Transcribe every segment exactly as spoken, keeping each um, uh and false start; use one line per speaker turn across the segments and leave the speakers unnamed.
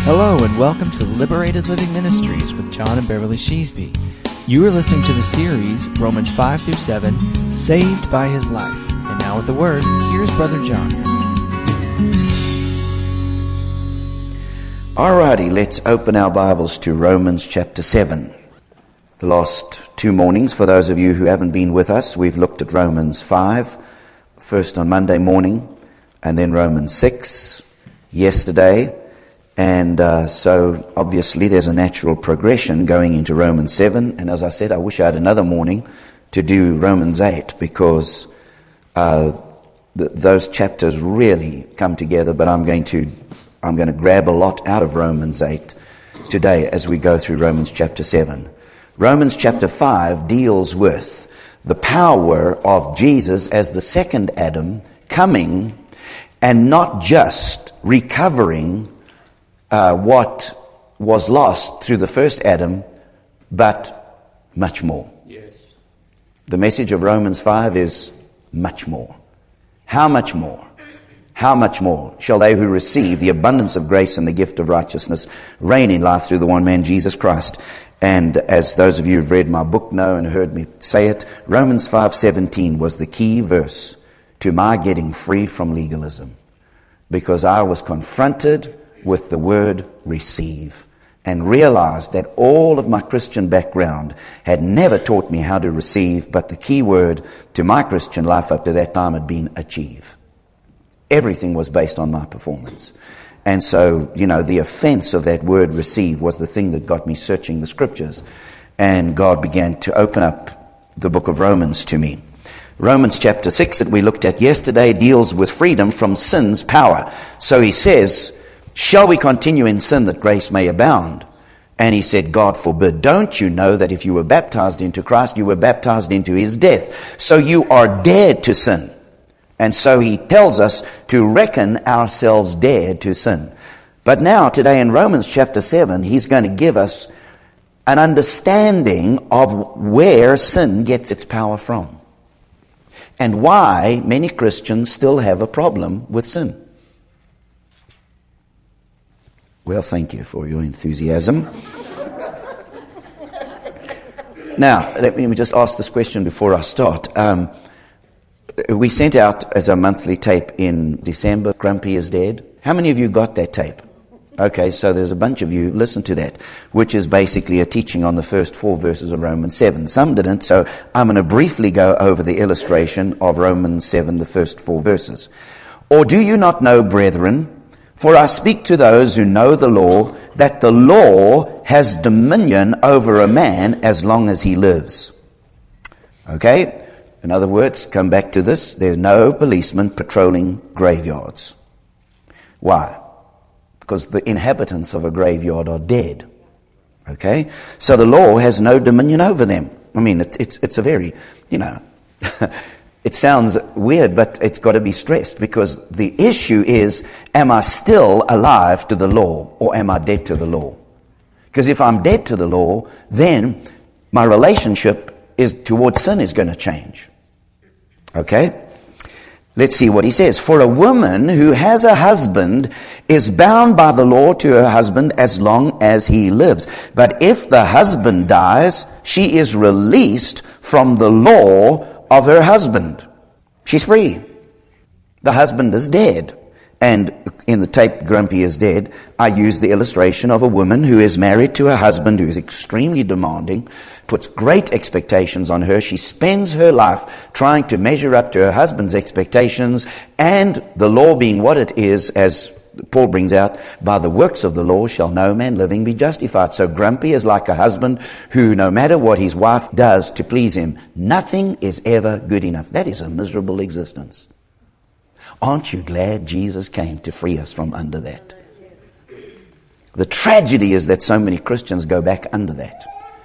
Hello and welcome to Liberated Living Ministries with John and Beverly Sheasby. You are listening to the series Romans five through seven, Saved by His Life. And now with the Word, here's Brother John.
Alrighty, let's open our Bibles to Romans chapter seven. The last two mornings, for those of you who haven't been with us, we've looked at Romans five, first on Monday morning, and then Romans six yesterday. And uh, so, obviously, there's a natural progression going into Romans seven. And as I said, I wish I had another morning to do Romans eight, because uh, th- those chapters really come together. But I'm going to I'm going to grab a lot out of Romans eight today as we go through Romans chapter seven. Romans chapter five deals with the power of Jesus as the second Adam coming and not just recovering Uh, what was lost through the first Adam, but much more. Yes. The message of Romans five is much more. How much more? How much more shall they who receive the abundance of grace and the gift of righteousness reign in life through the one man, Jesus Christ? And as those of you who've read my book know and heard me say it, Romans five seventeen was the key verse to my getting free from legalism, because I was confronted with the word receive and realized that all of my Christian background had never taught me how to receive, but the key word to my Christian life up to that time had been achieve. Everything was based on my performance. And so, you know, the offense of that word receive was the thing that got me searching the scriptures, and God began to open up the book of Romans to me. Romans chapter six that we looked at yesterday deals with freedom from sin's power. So he says, shall we continue in sin that grace may abound? And he said, God forbid. Don't you know that if you were baptized into Christ, you were baptized into his death? So you are dead to sin. And so he tells us to reckon ourselves dead to sin. But now, today in Romans chapter seven, he's going to give us an understanding of where sin gets its power from, and why many Christians still have a problem with sin. Well, thank you for your enthusiasm. Now, let me just ask this question before I start. Um, we sent out as a monthly tape in December, Grumpy is Dead. How many of you got that tape? Okay, so there's a bunch of you listen to that, which is basically a teaching on the first four verses of Romans seven. Some didn't, so I'm going to briefly go over the illustration of Romans seven, the first four verses. Or do you not know, brethren, for I speak to those who know the law, that the law has dominion over a man as long as he lives. Okay? In other words, come back to this, there's no policeman patrolling graveyards. Why? Because the inhabitants of a graveyard are dead. Okay? So the law has no dominion over them. I mean, it, it's, it's a very, you know... It sounds weird, but it's got to be stressed, because the issue is, am I still alive to the law, or am I dead to the law? Because if I'm dead to the law, then my relationship is towards sin is going to change. Okay? Let's see what he says. For a woman who has a husband is bound by the law to her husband as long as he lives. But if the husband dies, she is released from the law of her husband. She's free. The husband is dead. And in the tape, Grumpy is Dead, I use the illustration of a woman who is married to a husband who is extremely demanding, puts great expectations on her. She spends her life trying to measure up to her husband's expectations, and the law being what it is, as Paul brings out, by the works of the law shall no man living be justified. So Grumpy is like a husband who, no matter what his wife does to please him, nothing is ever good enough. That is a miserable existence. Aren't you glad Jesus came to free us from under that? The tragedy is that so many Christians go back under that.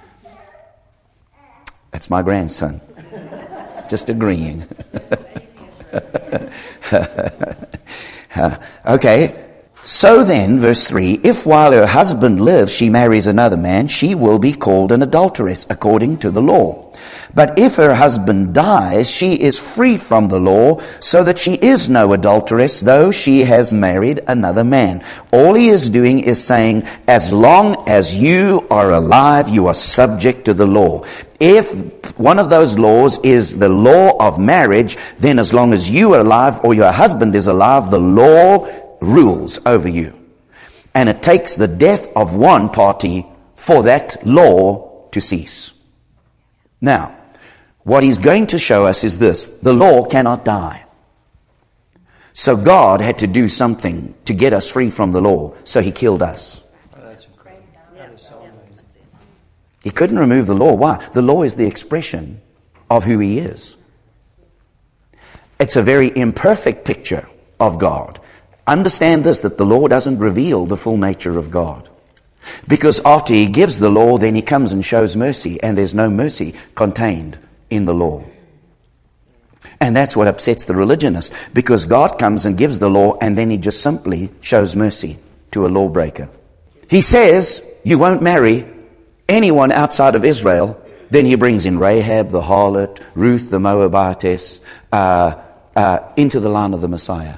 That's my grandson. Just agreeing. Okay. So then, verse three, if while her husband lives she marries another man, she will be called an adulteress according to the law. But if her husband dies, she is free from the law, so that she is no adulteress, though she has married another man. All he is doing is saying, as long as you are alive, you are subject to the law. If one of those laws is the law of marriage, then as long as you are alive or your husband is alive, the law rules over you. And it takes the death of one party for that law to cease. Now, what he's going to show us is this: the law cannot die. So God had to do something to get us free from the law, so he killed us.
Oh, that's incredible. That is so amazing.
He couldn't remove the law. Why? The law is the expression of who he is. It's a very imperfect picture of God. Understand this, that the law doesn't reveal the full nature of God. Because after he gives the law, then he comes and shows mercy, and there's no mercy contained in the law. And that's what upsets the religionist, because God comes and gives the law, and then he just simply shows mercy to a lawbreaker. He says, you won't marry anyone outside of Israel. Then he brings in Rahab the harlot, Ruth the Moabitess, uh, uh, into the line of the Messiah.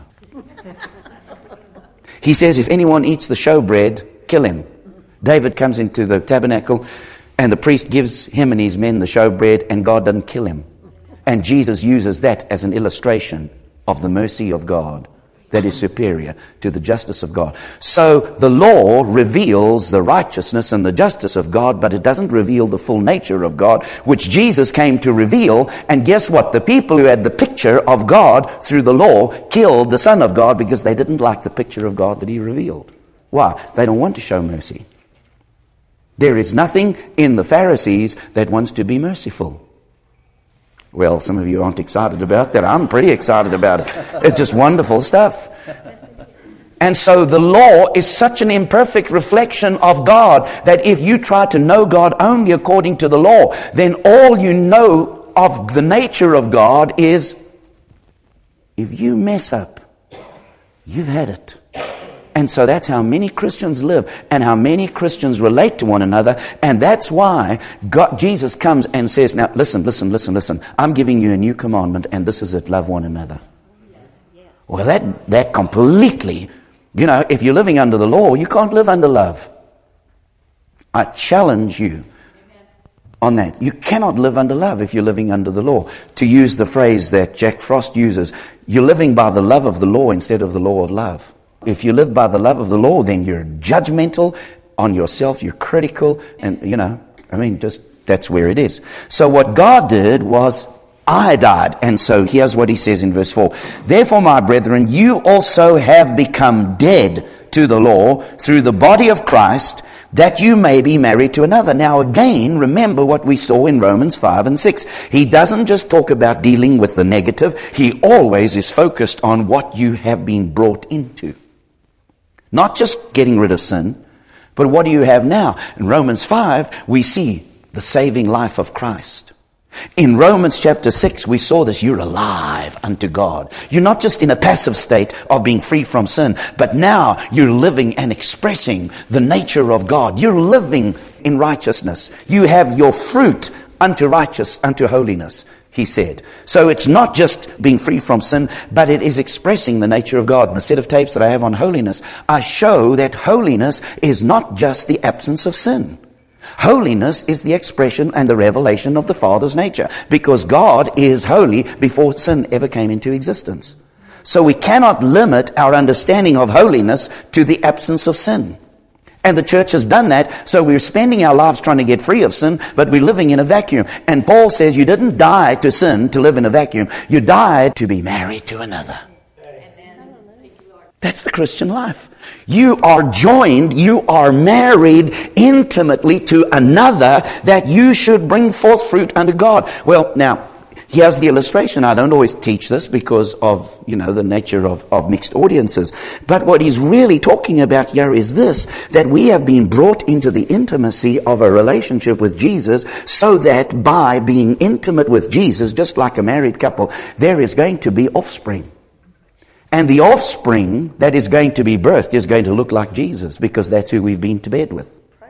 He says, if anyone eats the showbread, kill him. David comes into the tabernacle, and the priest gives him and his men the showbread, and God doesn't kill him. And Jesus uses that as an illustration of the mercy of God that is superior to the justice of God. So the law reveals the righteousness and the justice of God, but it doesn't reveal the full nature of God, which Jesus came to reveal. And guess what? The people who had the picture of God through the law killed the Son of God because they didn't like the picture of God that he revealed. Why? They don't want to show mercy. There is nothing in the Pharisees that wants to be merciful. Well, some of you aren't excited about that. I'm pretty excited about it. It's just wonderful stuff. And so the law is such an imperfect reflection of God that if you try to know God only according to the law, then all you know of the nature of God is, if you mess up, you've had it. And so that's how many Christians live and how many Christians relate to one another. And that's why God, Jesus comes and says, now listen, listen, listen, listen. I'm giving you a new commandment, and this is it, love one another. Yes. Well, that, that completely, you know, if you're living under the law, you can't live under love. I challenge you on that. You cannot live under love if you're living under the law. To use the phrase that Jack Frost uses, you're living by the love of the law instead of the law of love. If you live by the love of the law, then you're judgmental on yourself, you're critical, and, you know, I mean, just, that's where it is. So what God did was, I died. And so here's what he says in verse four. Therefore, my brethren, you also have become dead to the law through the body of Christ, that you may be married to another. Now again, remember what we saw in Romans five and six. He doesn't just talk about dealing with the negative. He always is focused on what you have been brought into. Not just getting rid of sin, but what do you have now? In Romans five, we see the saving life of Christ. In Romans chapter six, we saw this. You're alive unto God. You're not just in a passive state of being free from sin, but now you're living and expressing the nature of God. You're living in righteousness. You have your fruit unto righteousness, unto holiness, he said. So it's not just being free from sin, but it is expressing the nature of God. In the set of tapes that I have on holiness, I show that holiness is not just the absence of sin. Holiness is the expression and the revelation of the Father's nature, because God is holy before sin ever came into existence. So we cannot limit our understanding of holiness to the absence of sin. And the church has done that, so we're spending our lives trying to get free of sin, but we're living in a vacuum. And Paul says you didn't die to sin to live in a vacuum. You died to be married to another. That's the Christian life. You are joined, you are married intimately to another, that you should bring forth fruit unto God. Well, now, here's the illustration. I don't always teach this because of, you know, the nature of, of mixed audiences. But what he's really talking about here is this, that we have been brought into the intimacy of a relationship with Jesus, so that by being intimate with Jesus, just like a married couple, there is going to be offspring. And the offspring that is going to be birthed is going to look like Jesus, because that's who we've been to bed with.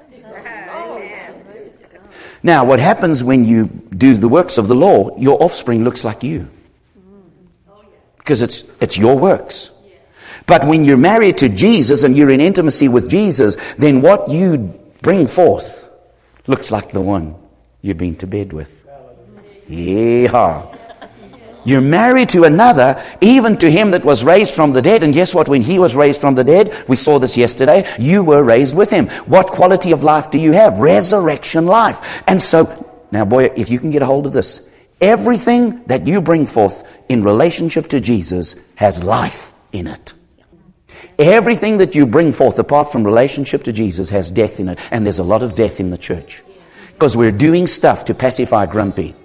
Now, what happens when you do the works of the law, your offspring looks like you. Because it's it's your works. But when you're married to Jesus and you're in intimacy with Jesus, then what you bring forth looks like the one you've been to bed with. Yeehaw. You're married to another, even to him that was raised from the dead. And guess what? When he was raised from the dead, we saw this yesterday, you were raised with him. What quality of life do you have? Resurrection life. And so, now boy, if you can get a hold of this, everything that you bring forth in relationship to Jesus has life in it. Everything that you bring forth apart from relationship to Jesus has death in it. And there's a lot of death in the church. Because we're doing stuff to pacify grumpy.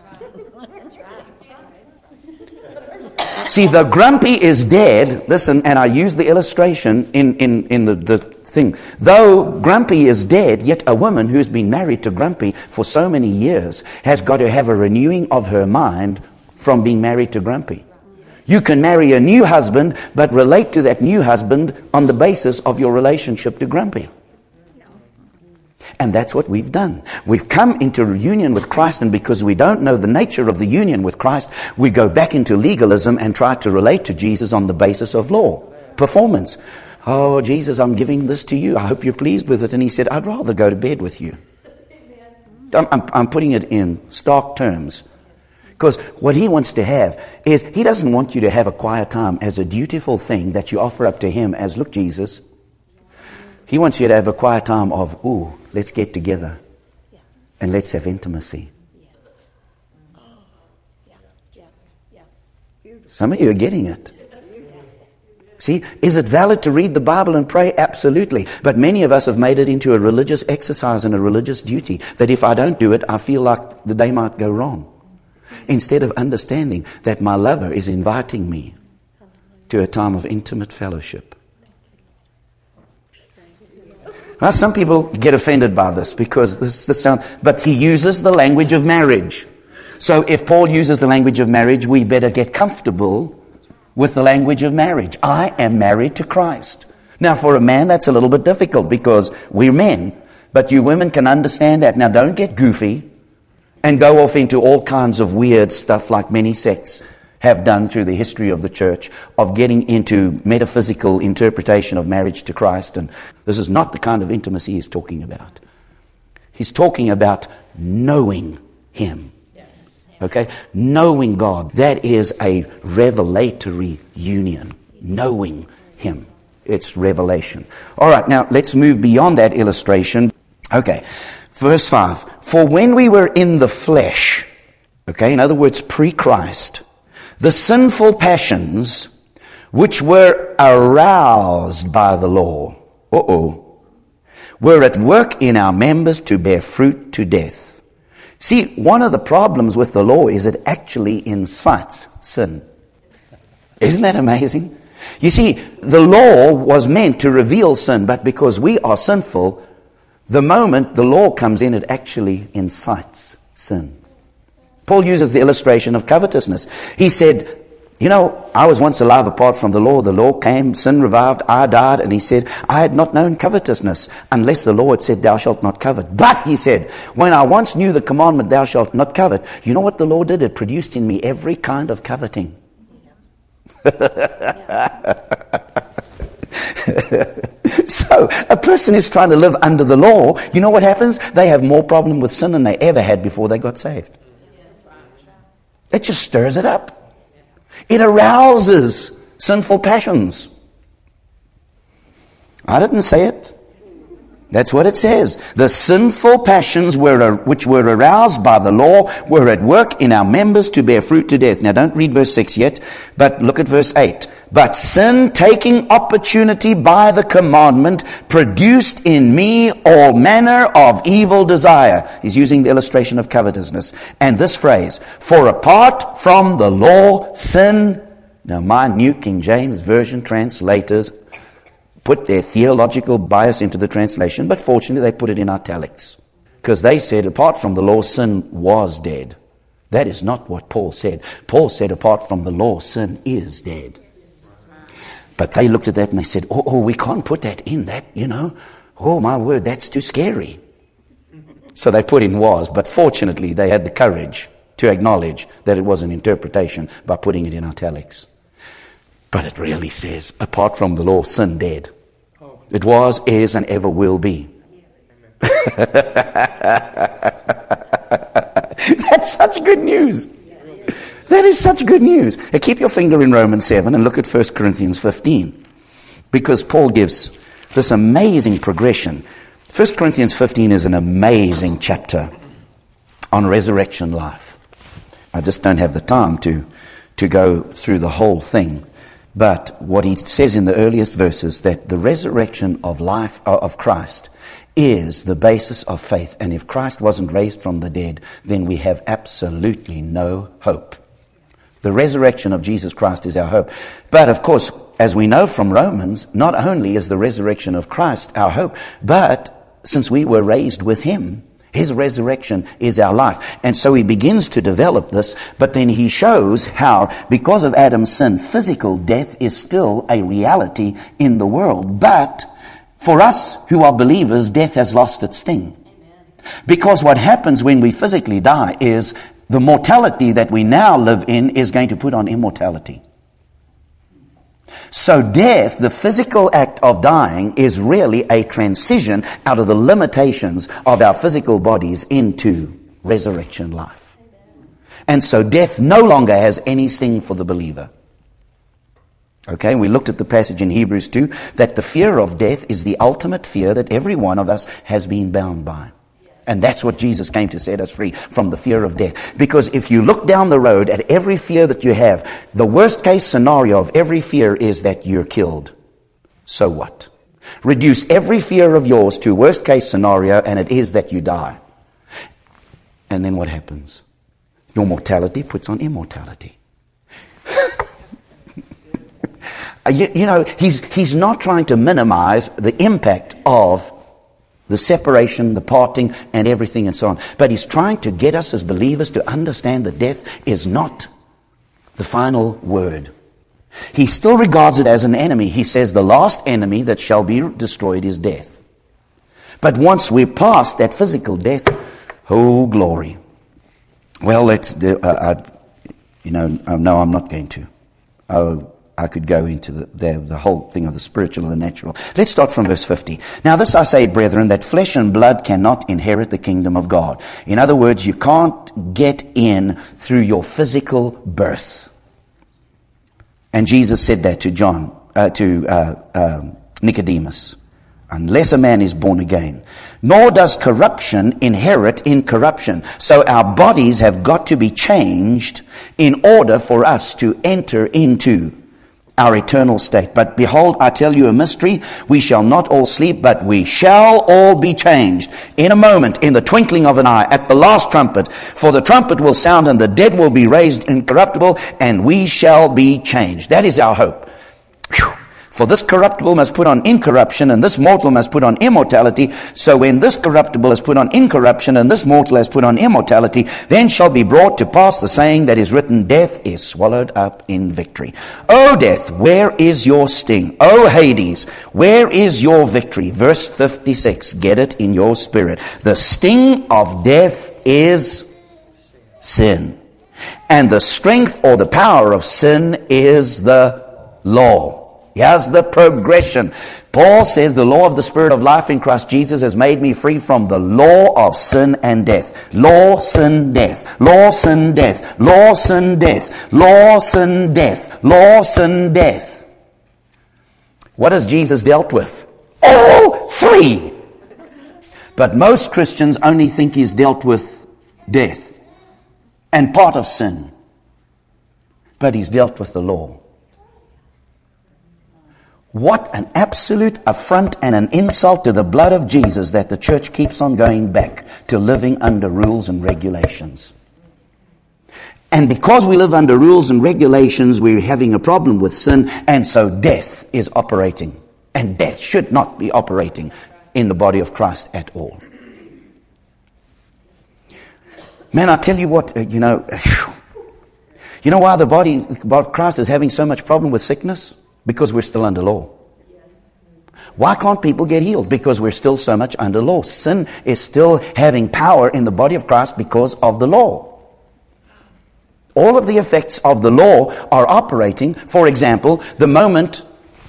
See, the grumpy is dead. Listen, and I use the illustration in, in, in the, the thing. Though grumpy is dead, yet a woman who's been married to grumpy for so many years has got to have a renewing of her mind from being married to grumpy. You can marry a new husband, but relate to that new husband on the basis of your relationship to grumpy. And that's what we've done. We've come into union with Christ, and because we don't know the nature of the union with Christ, we go back into legalism and try to relate to Jesus on the basis of law, performance. Oh, Jesus, I'm giving this to you. I hope you're pleased with it. And he said, I'd rather go to bed with you. I'm, I'm, I'm putting it in stark terms. Because what he wants to have is, he doesn't want you to have a quiet time as a dutiful thing that you offer up to him as, look, Jesus. He wants you to have a quiet time of, ooh, let's get together and let's have intimacy. Some of you are getting it. See, is it valid to read the Bible and pray? Absolutely. But many of us have made it into a religious exercise and a religious duty that if I don't do it, I feel like the day might go wrong. Instead of understanding that my lover is inviting me to a time of intimate fellowship. Now, some people get offended by this because this, this sound, but he uses the language of marriage. So if Paul uses the language of marriage, we better get comfortable with the language of marriage. I am married to Christ. Now, for a man, that's a little bit difficult because we're men, but you women can understand that. Now, don't get goofy and go off into all kinds of weird stuff like many sects have done through the history of the church, of getting into metaphysical interpretation of marriage to Christ. And this is not the kind of intimacy he's talking about. He's talking about knowing him. Okay? Knowing God. That is a revelatory union. Knowing him. It's revelation. All right, now let's move beyond that illustration. Okay, verse five. For when we were in the flesh, okay, in other words, pre-Christ, the sinful passions which were aroused by the law, uh-oh, were at work in our members to bear fruit to death. See, one of the problems with the law is it actually incites sin. Isn't that amazing? You see, the law was meant to reveal sin, but because we are sinful, the moment the law comes in, it actually incites sin. Paul uses the illustration of covetousness. He said, you know, I was once alive apart from the law. The law came, sin revived, I died. And he said, I had not known covetousness unless the law had said, thou shalt not covet. But, he said, when I once knew the commandment, thou shalt not covet, you know what the law did? It produced in me every kind of coveting. So, a person is trying to live under the law. You know what happens? They have more problem with sin than they ever had before they got saved. It just stirs it up. It arouses sinful passions. I didn't say it. That's what it says. The sinful passions were, which were aroused by the law were at work in our members to bear fruit to death. Now don't read verse six yet, but look at verse eight. But sin, taking opportunity by the commandment, produced in me all manner of evil desire. He's using the illustration of covetousness. And this phrase, for apart from the law, sin. Now my New King James Version translators put their theological bias into the translation, but fortunately they put it in italics. Because they said, apart from the law, sin was dead. That is not what Paul said. Paul said, apart from the law, sin is dead. But they looked at that and they said, oh, oh, we can't put that in, that, you know. Oh, my word, that's too scary. So they put in was, but fortunately they had the courage to acknowledge that it was an interpretation by putting it in italics. But it really says, apart from the law, sin dead. It was, is, and ever will be. That's such good news. That is such good news. Now keep your finger in Romans seven and look at First Corinthians fifteen. Because Paul gives this amazing progression. First Corinthians fifteen is an amazing chapter on resurrection life. I just don't have the time to, to go through the whole thing. But what he says in the earliest verses, that the resurrection of life of Christ is the basis of faith. And if Christ wasn't raised from the dead, then we have absolutely no hope. The resurrection of Jesus Christ is our hope. But of course, as we know from Romans, not only is the resurrection of Christ our hope, but since we were raised with him, his resurrection is our life. And so he begins to develop this, but then he shows how, because of Adam's sin, physical death is still a reality in the world. But for us who are believers, death has lost its sting. Because what happens when we physically die is the mortality that we now live in is going to put on immortality. So death, the physical act of dying, is really a transition out of the limitations of our physical bodies into resurrection life. And so death no longer has any sting for the believer. Okay, we looked at the passage in Hebrews two, that the fear of death is the ultimate fear that every one of us has been bound by. And that's what Jesus came to set us free from, the fear of death. Because if you look down the road at every fear that you have, the worst case scenario of every fear is that you're killed. So what? Reduce every fear of yours to worst case scenario, and it is that you die. And then what happens? Your mortality puts on immortality. you, you know, he's, he's not trying to minimize the impact of the separation, the parting, and everything and so on. But he's trying to get us as believers to understand that death is not the final word. He still regards it as an enemy. He says the last enemy that shall be destroyed is death. But once we're past that physical death, oh glory. Well, let's do, uh, I, you know, uh, no, I'm not going to. Oh, I could go into the, the, the whole thing of the spiritual and the natural. Let's start from verse fifty. Now this I say, brethren, that flesh and blood cannot inherit the kingdom of God. In other words, you can't get in through your physical birth. And Jesus said that to John, uh, to uh, uh, Nicodemus. Unless a man is born again. Nor does corruption inherit incorruption. So our bodies have got to be changed in order for us to enter into our eternal state. But behold, I tell you a mystery. We shall not all sleep, but we shall all be changed in a moment, in the twinkling of an eye, at the last trumpet. For the trumpet will sound, and the dead will be raised incorruptible, and we shall be changed. That is our hope. Whew. For this corruptible must put on incorruption, and this mortal must put on immortality. So when this corruptible has put on incorruption, and this mortal has put on immortality, then shall be brought to pass the saying that is written, death is swallowed up in victory. O death, where is your sting? O Hades, where is your victory? Verse fifty-six, get it in your spirit. The sting of death is sin. And the strength or the power of sin is the law. Here's the progression. Paul says the law of the Spirit of life in Christ Jesus has made me free from the law of sin and death. Law, sin, death. Law, sin, death. Law, sin, death. Law, sin, death. Law, sin, death. What has Jesus dealt with? All three. But most Christians only think he's dealt with death and part of sin. But he's dealt with the law. What an absolute affront and an insult to the blood of Jesus that the church keeps on going back to living under rules and regulations. And because we live under rules and regulations, we're having a problem with sin, and so death is operating. And death should not be operating in the body of Christ at all. Man, I tell you what, you know, you know why the body of Christ is having so much problem with sickness? Because we're still under law. Why can't people get healed? Because we're still so much under law. Sin is still having power in the body of Christ because of the law. All of the effects of the law are operating. For example, the moment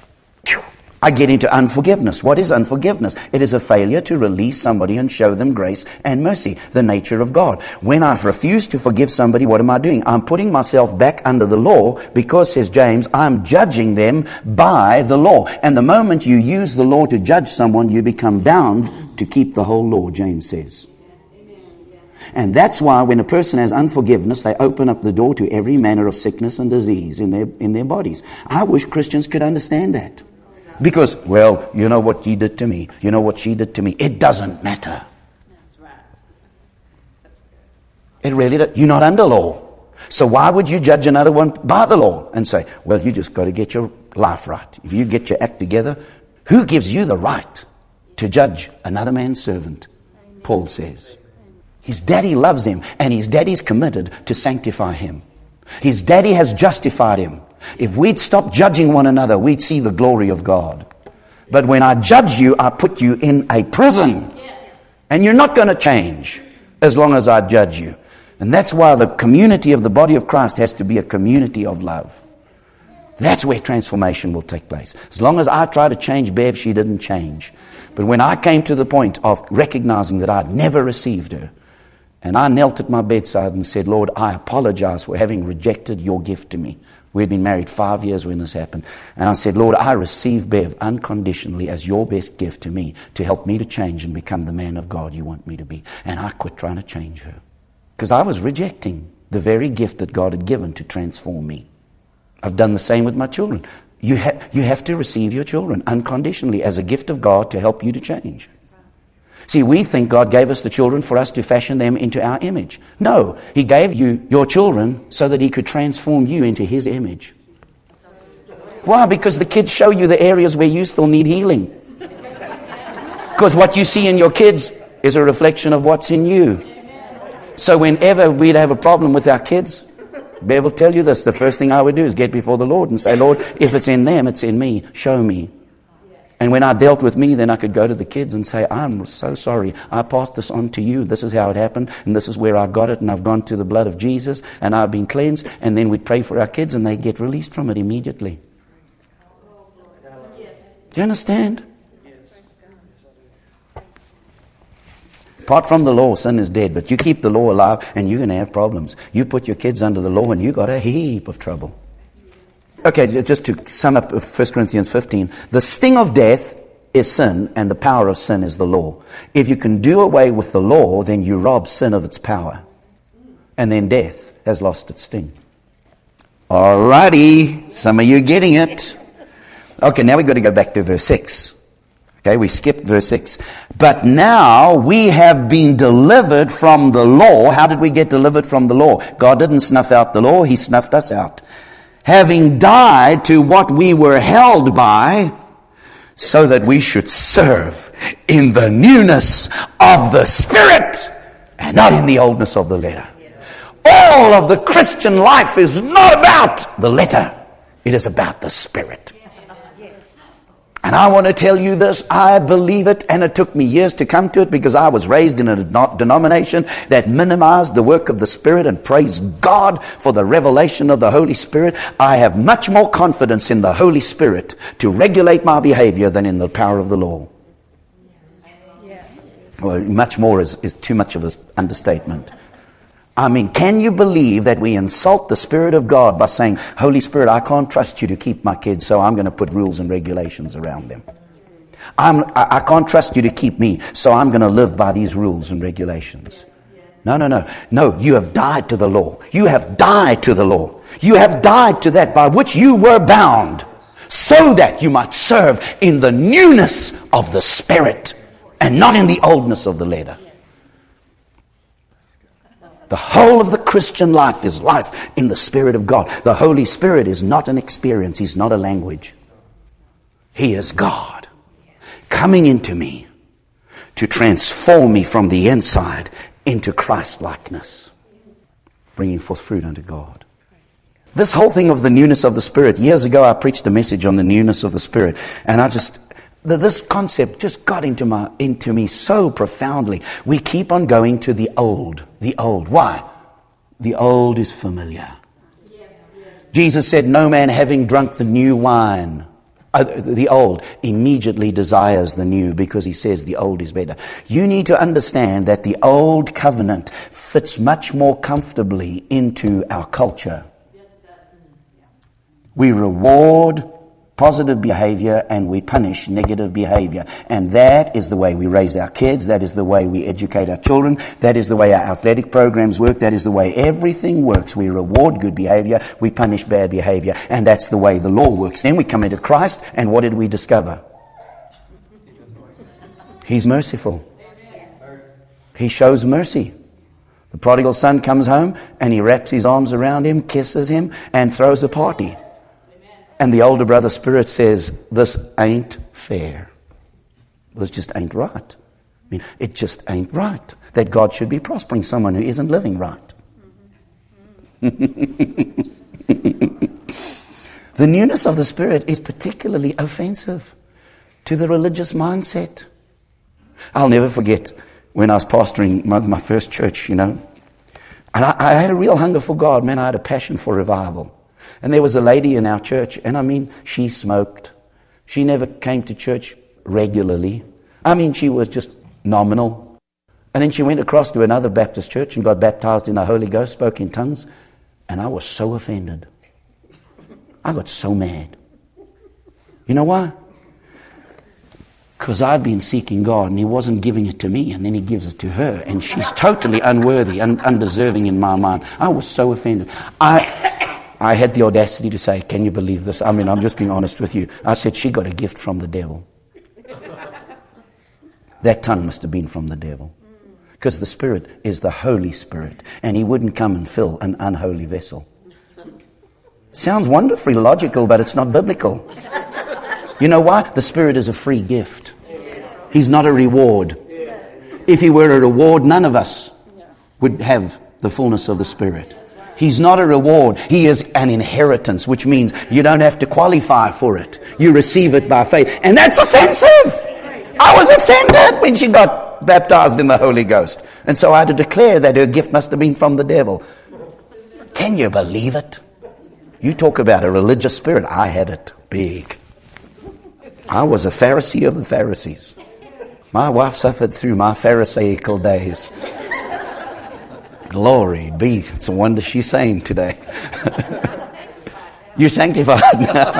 I get into unforgiveness. What is unforgiveness? It is a failure to release somebody and show them grace and mercy, the nature of God. When I refuse to forgive somebody, what am I doing? I'm putting myself back under the law because, says James, I'm judging them by the law. And the moment you use the law to judge someone, you become bound to keep the whole law, James says. And that's why when a person has unforgiveness, they open up the door to every manner of sickness and disease in their, in their bodies. I wish Christians could understand that. Because, well, you know what he did to me. You know what she did to me. It doesn't matter.
That's right. That's
good. It really does. You're not under law. So why would you judge another one by the law and say, well, you just got to get your life right. If you get your act together, who gives you the right to judge another man's servant? Amen. Paul says. His daddy loves him, and his daddy's committed to sanctify him. His daddy has justified him. If we'd stop judging one another, we'd see the glory of God. But when I judge you, I put you in a prison. And you're not going to change as long as I judge you. And that's why the community of the body of Christ has to be a community of love. That's where transformation will take place. As long as I try to change Bev, she didn't change. But when I came to the point of recognizing that I'd never received her, and I knelt at my bedside and said, Lord, I apologize for having rejected your gift to me. We'd been married five years when this happened. And I said, Lord, I receive Bev unconditionally as your best gift to me to help me to change and become the man of God you want me to be. And I quit trying to change her. Because I was rejecting the very gift that God had given to transform me. I've done the same with my children. You, ha- you have to receive your children unconditionally as a gift of God to help you to change. See, we think God gave us the children for us to fashion them into our image. No, He gave you your children so that He could transform you into His image. Why? Because the kids show you the areas where you still need healing. Because what you see in your kids is a reflection of what's in you. So whenever we'd have a problem with our kids, Bev will tell you this, the first thing I would do is get before the Lord and say, Lord, if it's in them, it's in me. Show me. And when I dealt with me, then I could go to the kids and say, I'm so sorry. I passed this on to you. This is how it happened. And this is where I got it. And I've gone to the blood of Jesus. And I've been cleansed. And then we'd pray for our kids and they get released from it immediately. Do you understand? Apart from the law, sin is dead. But you keep the law alive and you're going to have problems. You put your kids under the law and you got a heap of trouble. Okay, just to sum up First Corinthians fifteen, the sting of death is sin and the power of sin is the law. If you can do away with the law, then you rob sin of its power. And then death has lost its sting. Alrighty, some of you are getting it. Okay, now we've got to go back to verse six. Okay, we skipped verse six. But now we have been delivered from the law. How did we get delivered from the law? God didn't snuff out the law, He snuffed us out. Having died to what we were held by, so that we should serve in the newness of the Spirit and not in the oldness of the letter. All of the Christian life is not about the letter. It is about the Spirit. And I want to tell you this, I believe it, and it took me years to come to it because I was raised in a denomination that minimized the work of the Spirit, and praise God for the revelation of the Holy Spirit. I have much more confidence in the Holy Spirit to regulate my behavior than in the power of the law. Well, much more is, is too much of an understatement. I mean, can you believe that we insult the Spirit of God by saying, Holy Spirit, I can't trust you to keep my kids, so I'm going to put rules and regulations around them. I'm, I, I can't trust you to keep me, so I'm going to live by these rules and regulations. No, no, no. No, you have died to the law. You have died to the law. You have died to that by which you were bound, so that you might serve in the newness of the Spirit and not in the oldness of the letter. The whole of the Christian life is life in the Spirit of God. The Holy Spirit is not an experience. He's not a language. He is God coming into me to transform me from the inside into Christ-likeness, bringing forth fruit unto God. This whole thing of the newness of the Spirit. Years ago, I preached a message on the newness of the Spirit. And I just, this concept just got into my into me so profoundly. We keep on going to the old. The old. Why? The old is familiar. Yes, yes. Jesus said, no man having drunk the new wine, uh, the old, immediately desires the new, because he says the old is better. You need to understand that the old covenant fits much more comfortably into our culture. We reward positive behavior and we punish negative behavior. And that is the way we raise our kids. That is the way we educate our children. That is the way our athletic programs work. That is the way everything works. We reward good behavior. We punish bad behavior. And that's the way the law works. Then we come into Christ, and what did we discover? He's merciful. He shows mercy. The prodigal son comes home and he wraps his arms around him, kisses him, and throws a party. And the older brother spirit says, this ain't fair. This just ain't right. I mean, it just ain't right that God should be prospering someone who isn't living right. The newness of the Spirit is particularly offensive to the religious mindset. I'll never forget when I was pastoring my, my first church, you know. And I, I had a real hunger for God, man. I had a passion for revival. And there was a lady in our church, and I mean, she smoked. She never came to church regularly. I mean, she was just nominal. And then she went across to another Baptist church and got baptized in the Holy Ghost, spoke in tongues. And I was so offended. I got so mad. You know why? Because I'd been seeking God and He wasn't giving it to me, and then He gives it to her, and she's totally unworthy and undeserving in my mind. I was so offended. I I had the audacity to say, can you believe this? I mean, I'm just being honest with you. I said, she got a gift from the devil. That tongue must have been from the devil. Because the Spirit is the Holy Spirit, and He wouldn't come and fill an unholy vessel. Sounds wonderfully logical, but it's not biblical. You know why? The Spirit is a free gift. He's not a reward. If He were a reward, none of us would have the fullness of the Spirit. He's not a reward. He is an inheritance, which means you don't have to qualify for it. You receive it by faith. And that's offensive. I was offended when she got baptized in the Holy Ghost. And so I had to declare that her gift must have been from the devil. Can you believe it? You talk about a religious spirit. I had it big. I was a Pharisee of the Pharisees. My wife suffered through my Pharisaical days. Glory be. It's a wonder she's saying today. You're sanctified now.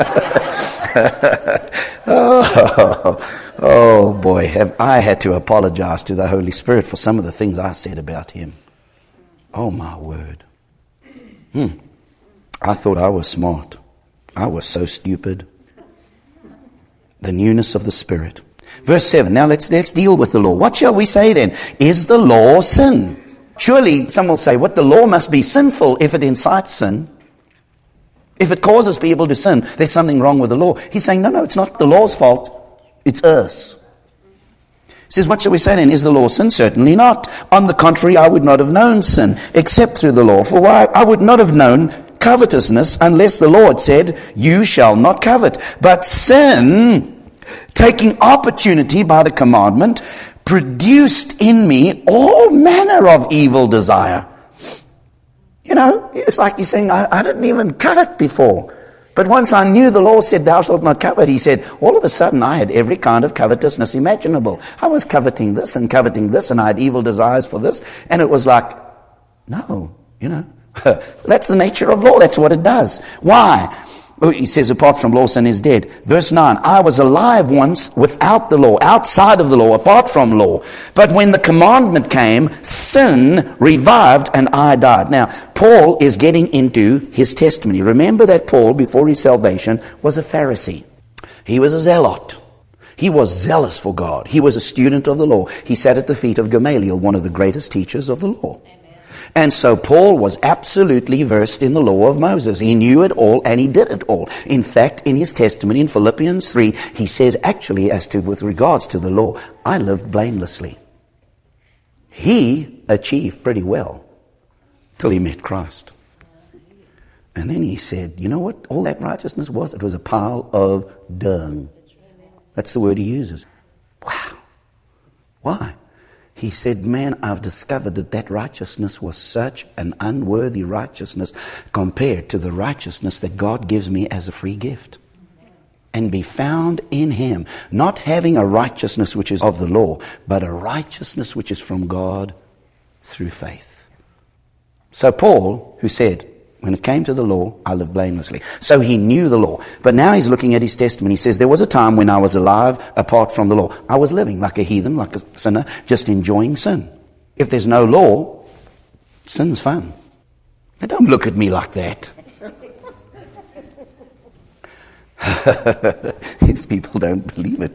oh, oh boy, have I had to apologize to the Holy Spirit for some of the things I said about Him. Oh my word. Hmm. I thought I was smart. I was so stupid. The newness of the Spirit. Verse seven. Now let's let's deal with the law. What shall we say then? Is the law sin? Surely some will say, what, the law must be sinful if it incites sin. If it causes people to sin, there's something wrong with the law. He's saying, no, no, it's not the law's fault. It's us. He says, what shall we say then? Is the law sin? Certainly not. On the contrary, I would not have known sin except through the law. For why? I would not have known covetousness unless the Lord said, you shall not covet. But sin, taking opportunity by the commandment, produced in me all manner of evil desire. You know, it's like he's saying, I, I didn't even covet before. But once I knew the law said, thou shalt not covet, he said, all of a sudden I had every kind of covetousness imaginable. I was coveting this and coveting this, and I had evil desires for this. And it was like, no, you know, that's the nature of law. That's what it does. Why? He says, apart from law, sin is dead. Verse nine, I was alive once without the law, outside of the law, apart from law. But when the commandment came, sin revived and I died. Now, Paul is getting into his testimony. Remember that Paul, before his salvation, was a Pharisee. He was a zealot. He was zealous for God. He was a student of the law. He sat at the feet of Gamaliel, one of the greatest teachers of the law. And so Paul was absolutely versed in the law of Moses. He knew it all and he did it all. In fact, in his testimony in Philippians three, he says actually as to with regards to the law, I lived blamelessly. He achieved pretty well till he met Christ. And then he said, you know what all that righteousness was? It was a pile of dung. That's the word he uses. Wow. Why? He said, man, I've discovered that that righteousness was such an unworthy righteousness compared to the righteousness that God gives me as a free gift. And be found in him, not having a righteousness which is of the law, but a righteousness which is from God through faith. So Paul, who said, when it came to the law, I lived blamelessly. So he knew the law. But now he's looking at his testimony. He says, there was a time when I was alive apart from the law. I was living like a heathen, like a sinner, just enjoying sin. If there's no law, sin's fun. Now don't look at me like that. These people don't believe it.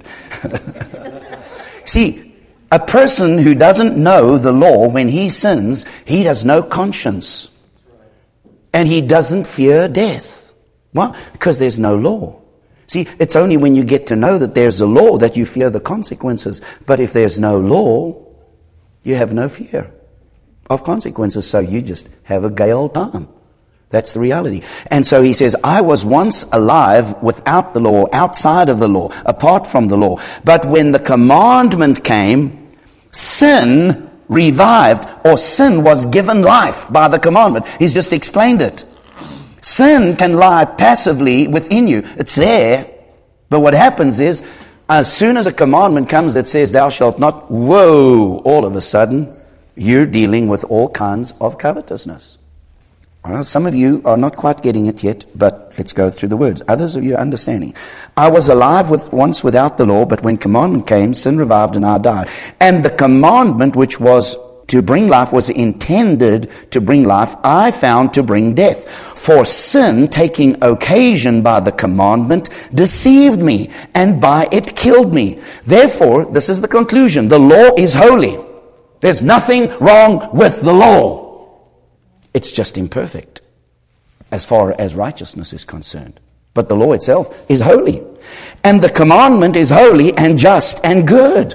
See, a person who doesn't know the law, when he sins, he has no conscience. And he doesn't fear death. Why? Because there's no law. See, it's only when you get to know that there's a law that you fear the consequences. But if there's no law, you have no fear of consequences. So you just have a gay old time. That's the reality. And so he says, I was once alive without the law, outside of the law, apart from the law. But when the commandment came, sin revived, or sin was given life by the commandment. He's just explained it. Sin can lie passively within you. It's there. But what happens is, as soon as a commandment comes that says, thou shalt not, whoa, all of a sudden, you're dealing with all kinds of covetousness. Well, some of you are not quite getting it yet, but let's go through the words. Others of you are understanding. I was alive with, once without the law, but when commandment came, sin revived and I died. And the commandment which was to bring life was intended to bring life, I found to bring death. For sin, taking occasion by the commandment, deceived me, and by it killed me. Therefore, this is the conclusion, the law is holy. There's nothing wrong with the law. It's just imperfect as far as righteousness is concerned. But the law itself is holy. And the commandment is holy and just and good.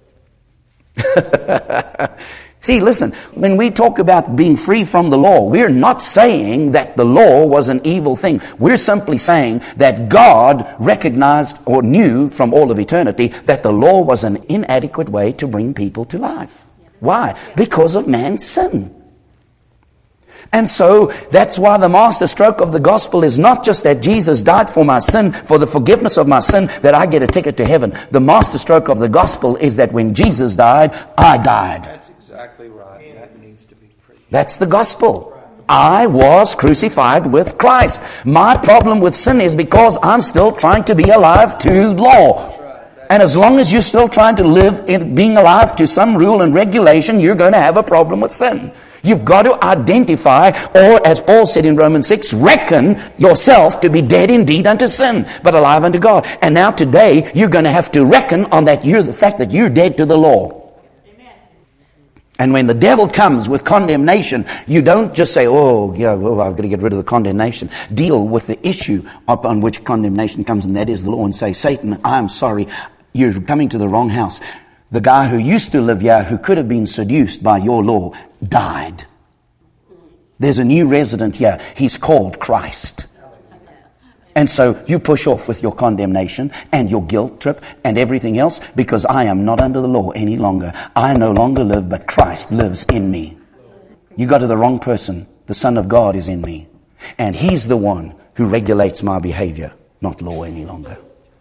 See, listen, when we talk about being free from the law, we're not saying that the law was an evil thing. We're simply saying that God recognized or knew from all of eternity that the law was an inadequate way to bring people to life. Why? Because of man's sin. And so that's why the master stroke of the gospel is not just that Jesus died for my sin, for the forgiveness of my sin, that I get a ticket to heaven. The master stroke of the gospel is that when Jesus died, I died.
That's exactly right. That needs to be preached.
That's the gospel. I was crucified with Christ. My problem with sin is because I'm still trying to be alive to law. And as long as you're still trying to live in being alive to some rule and regulation, you're going to have a problem with sin. You've got to identify, or as Paul said in Romans six, reckon yourself to be dead indeed unto sin, but alive unto God. And now today, you're going to have to reckon on that you're the fact that you're dead to the law. Amen. And when the devil comes with condemnation, you don't just say, oh, yeah, well, I've got to get rid of the condemnation. Deal with the issue upon which condemnation comes, and that is the law, and say, Satan, I'm sorry, you're coming to the wrong house. The guy who used to live here, who could have been seduced by your law, died. There's a new resident here. He's called Christ. And so you push off with your condemnation and your guilt trip and everything else, because I am not under the law any longer. I no longer live, but Christ lives in me. You got to the wrong person. The Son of God is in me. And He's the one who regulates my behavior, not law any longer.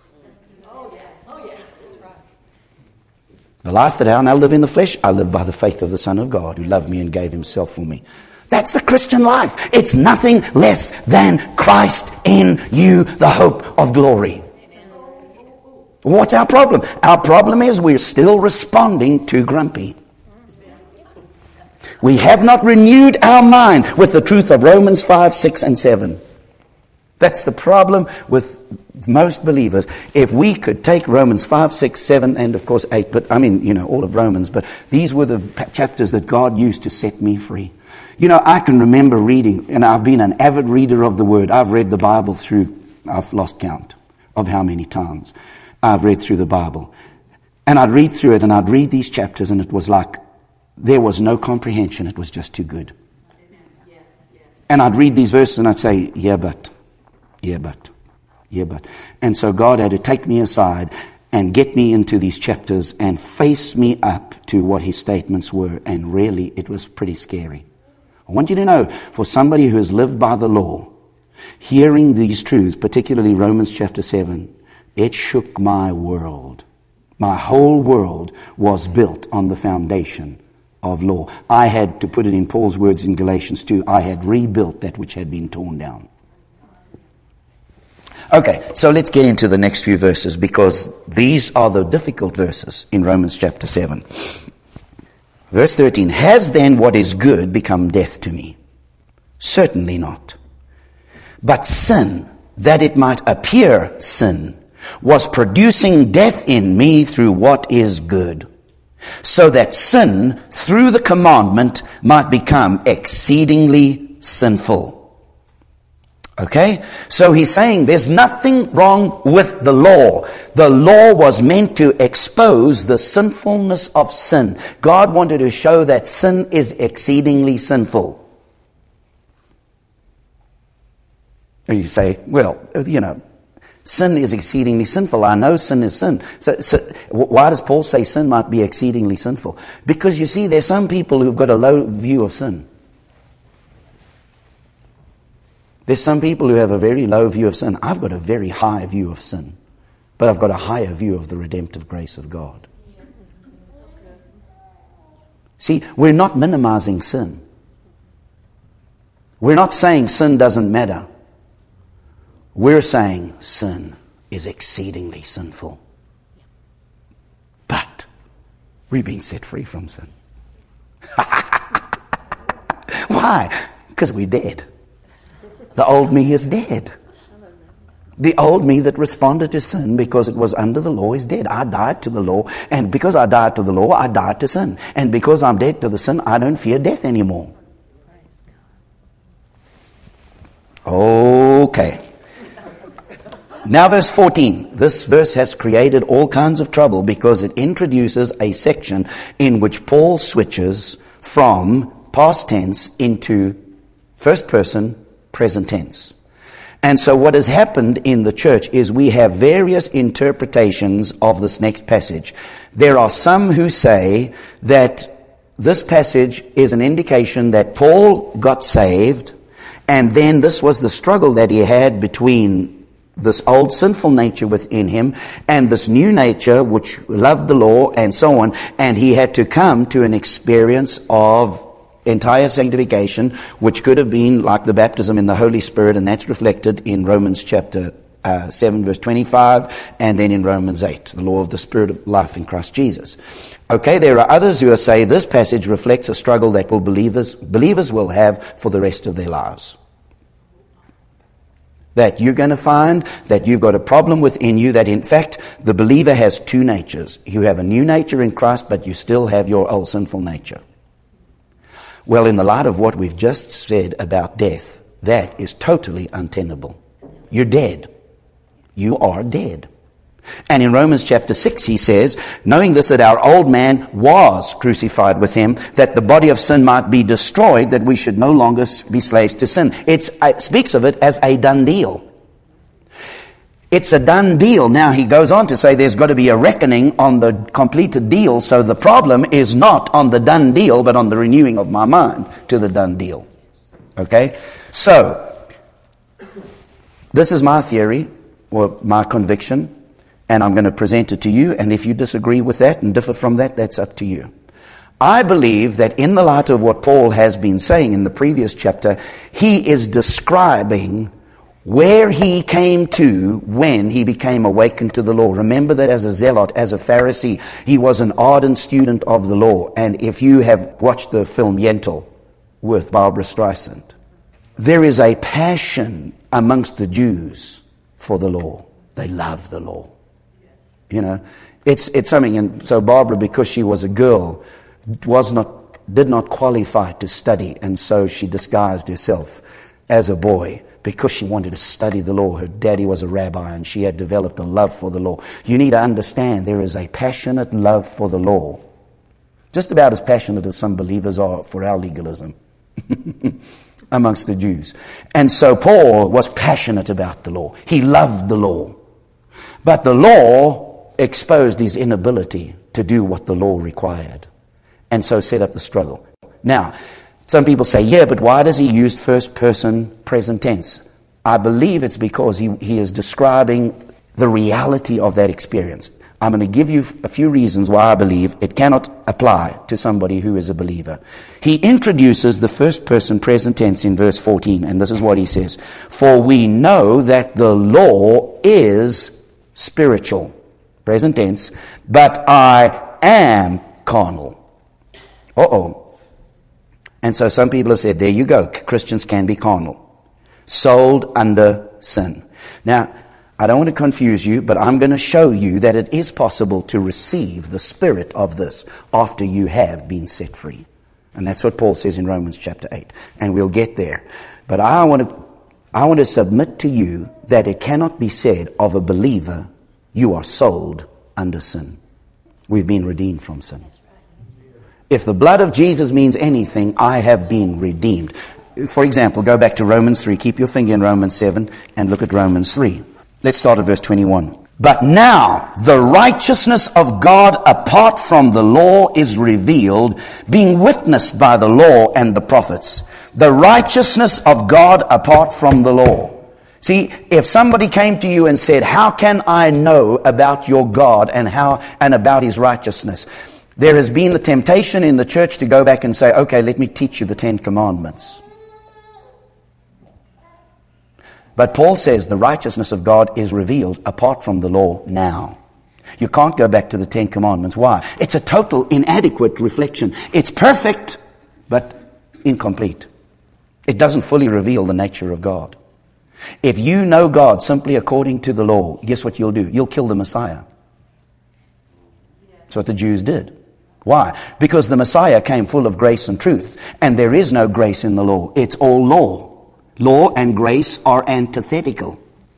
The life that I now live in the flesh, I live by the faith of the Son of God who loved me and gave Himself for me. That's the Christian life. It's nothing less than Christ in you, the hope of glory. What's our problem? Our problem is we're still responding too grumpy. We have not renewed our mind with the truth of Romans five, six, and seven. That's the problem with most believers. If we could take Romans five, six, seven, and of course eight, but I mean, you know, all of Romans, but these were the chapters that God used to set me free. You know, I can remember reading, and I've been an avid reader of the Word. I've read the Bible through, I've lost count of how many times I've read through the Bible. And I'd read through it, and I'd read these chapters, and it was like there was no comprehension. It was just too good. And I'd read these verses and I'd say, yeah, but, yeah, but, yeah, but. And so God had to take me aside and get me into these chapters and face me up to what his statements were. And really, it was pretty scary. I want you to know, for somebody who has lived by the law, hearing these truths, particularly Romans chapter seven, it shook my world. My whole world was built on the foundation of law. I had, to put it in Paul's words in Galatians two, I had rebuilt that which had been torn down. Okay, so let's get into the next few verses, because these are the difficult verses in Romans chapter seven. Verse thirteen, has then what is good become death to me? Certainly not. But sin, that it might appear sin, was producing death in me through what is good, so that sin, through the commandment, might become exceedingly sinful. Okay? So he's saying there's nothing wrong with the law. The law was meant to expose the sinfulness of sin. God wanted to show that sin is exceedingly sinful. And you say, well, you know, sin is exceedingly sinful. I know sin is sin. So, so why does Paul say sin might be exceedingly sinful? Because you see, there's some people who've got a low view of sin. There's some people who have a very low view of sin. I've got a very high view of sin. But I've got a higher view of the redemptive grace of God. See, we're not minimizing sin. We're not saying sin doesn't matter. We're saying sin is exceedingly sinful. But we've been set free from sin. Why? Because we're dead. The old me is dead. The old me that responded to sin because it was under the law is dead. I died to the law, and because I died to the law, I died to sin. And because I'm dead to the sin, I don't fear death anymore. Okay. Now verse fourteen. This verse has created all kinds of trouble because it introduces a section in which Paul switches from past tense into first person present tense. And so what has happened in the church is we have various interpretations of this next passage. There are some who say that this passage is an indication that Paul got saved, and then this was the struggle that he had between this old sinful nature within him and this new nature which loved the law and so on, and he had to come to an experience of entire sanctification, which could have been like the baptism in the Holy Spirit, and that's reflected in Romans chapter uh, seven verse twenty-five, and then in Romans eight, the law of the Spirit of life in Christ Jesus. Okay, there are others who say this passage reflects a struggle that will believers believers will have for the rest of their lives. That you're going to find that you've got a problem within you, that in fact the believer has two natures. You have a new nature in Christ, but you still have your old sinful nature. Well, in the light of what we've just said about death, that is totally untenable. You're dead. You are dead. And in Romans chapter six, he says, knowing this, that our old man was crucified with him, that the body of sin might be destroyed, that we should no longer be slaves to sin. It's, it speaks of it as a done deal. It's a done deal. Now he goes on to say there's got to be a reckoning on the completed deal. So the problem is not on the done deal, but on the renewing of my mind to the done deal. Okay? So, this is my theory, or my conviction, and I'm going to present it to you. And if you disagree with that and differ from that, that's up to you. I believe that in the light of what Paul has been saying in the previous chapter, he is describing where he came to when he became awakened to the law. Remember that as a zealot, as a Pharisee, he was an ardent student of the law. And if you have watched the film Yentl with Barbara Streisand, there is a passion amongst the Jews for the law. They love the law. You know, it's it's something. And so Barbara, because she was a girl, was not did not qualify to study, and so she disguised herself as a boy, because she wanted to study the law. Her daddy was a rabbi, and she had developed a love for the law. You need to understand there is a passionate love for the law. Just about as passionate as some believers are for our legalism. amongst the Jews. And so Paul was passionate about the law. He loved the law. But the law exposed his inability to do what the law required, and so set up the struggle. Now, some people say, yeah, but why does he use first person present tense? I believe it's because he, he is describing the reality of that experience. I'm going to give you a few reasons why I believe it cannot apply to somebody who is a believer. He introduces the first person present tense in verse fourteen, and this is what he says. For we know that the law is spiritual, present tense, but I am carnal. Uh-oh. And so some people have said, there you go, Christians can be carnal, sold under sin. Now, I don't want to confuse you, but I'm going to show you that it is possible to receive the spirit of this after you have been set free. And that's what Paul says in Romans chapter eight. And we'll get there. But I want to, I want to submit to you that it cannot be said of a believer, you are sold under sin. We've been redeemed from sin. If the blood of Jesus means anything, I have been redeemed. For example, go back to Romans three. Keep your finger in Romans seven and look at Romans three. Let's start at verse twenty-one. But now the righteousness of God apart from the law is revealed, being witnessed by the law and the prophets. The righteousness of God apart from the law. See, if somebody came to you and said, how can I know about your God and how and about his righteousness? There has been the temptation in the church to go back and say, okay, let me teach you the Ten Commandments. But Paul says the righteousness of God is revealed apart from the law now. You can't go back to the Ten Commandments. Why? It's a total inadequate reflection. It's perfect, but incomplete. It doesn't fully reveal the nature of God. If you know God simply according to the law, guess what you'll do? You'll kill the Messiah. That's what the Jews did. Why? Because the Messiah came full of grace and truth, and there is no grace in the law. It's all law. Law and grace are antithetical.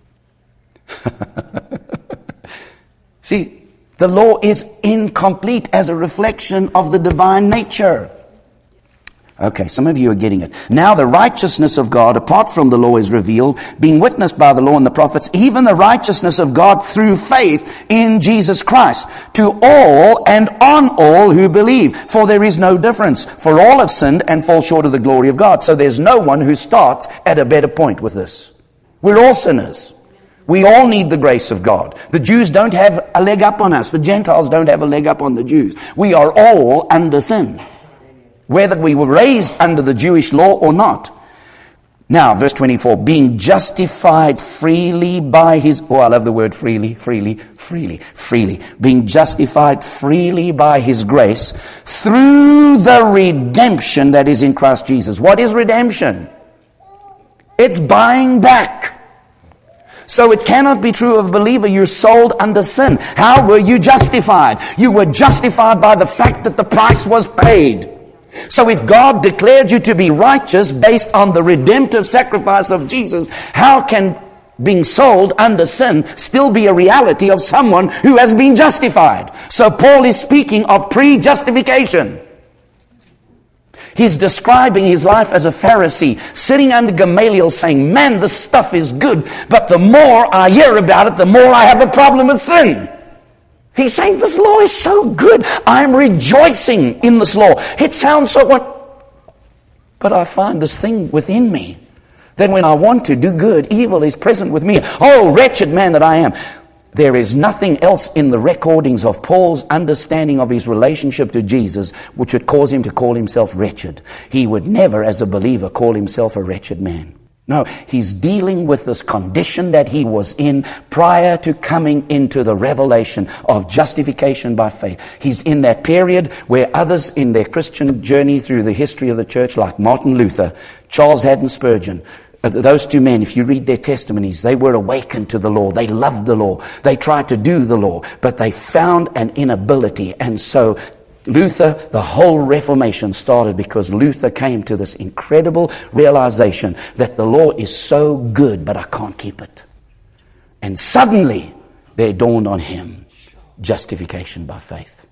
See, the law is incomplete as a reflection of the divine nature. Okay, some of you are getting it. Now the righteousness of God apart from the law is revealed, being witnessed by the law and the prophets, even the righteousness of God through faith in Jesus Christ, to all and on all who believe. For there is no difference, for all have sinned and fall short of the glory of God. So there's no one who starts at a better point with this. We're all sinners. We all need the grace of God. The Jews don't have a leg up on us. The Gentiles don't have a leg up on the Jews. We are all under sin, whether we were raised under the Jewish law or not. Now, verse twenty-four, being justified freely by his, oh, I love the word freely, freely, freely, freely. Being justified freely by his grace through the redemption that is in Christ Jesus. What is redemption? It's buying back. So it cannot be true of a believer, you're sold under sin. How were you justified? You were justified by the fact that the price was paid. So if God declared you to be righteous based on the redemptive sacrifice of Jesus, how can being sold under sin still be a reality of someone who has been justified? So Paul is speaking of pre-justification. He's describing his life as a Pharisee, sitting under Gamaliel saying, man, this stuff is good, but the more I hear about it, the more I have a problem with sin. He's saying, this law is so good. I'm rejoicing in this law. It sounds so what? But I find this thing within me that when I want to do good, evil is present with me. Oh, wretched man that I am. There is nothing else in the recordings of Paul's understanding of his relationship to Jesus which would cause him to call himself wretched. He would never, as a believer, call himself a wretched man. No, he's dealing with this condition that he was in prior to coming into the revelation of justification by faith. He's in that period where others in their Christian journey through the history of the church, like Martin Luther, Charles Haddon Spurgeon, those two men, if you read their testimonies, they were awakened to the law. They loved the law. They tried to do the law, but they found an inability. And so Luther, the whole Reformation started because Luther came to this incredible realization that the law is so good, but I can't keep it. And suddenly there dawned on him justification by faith.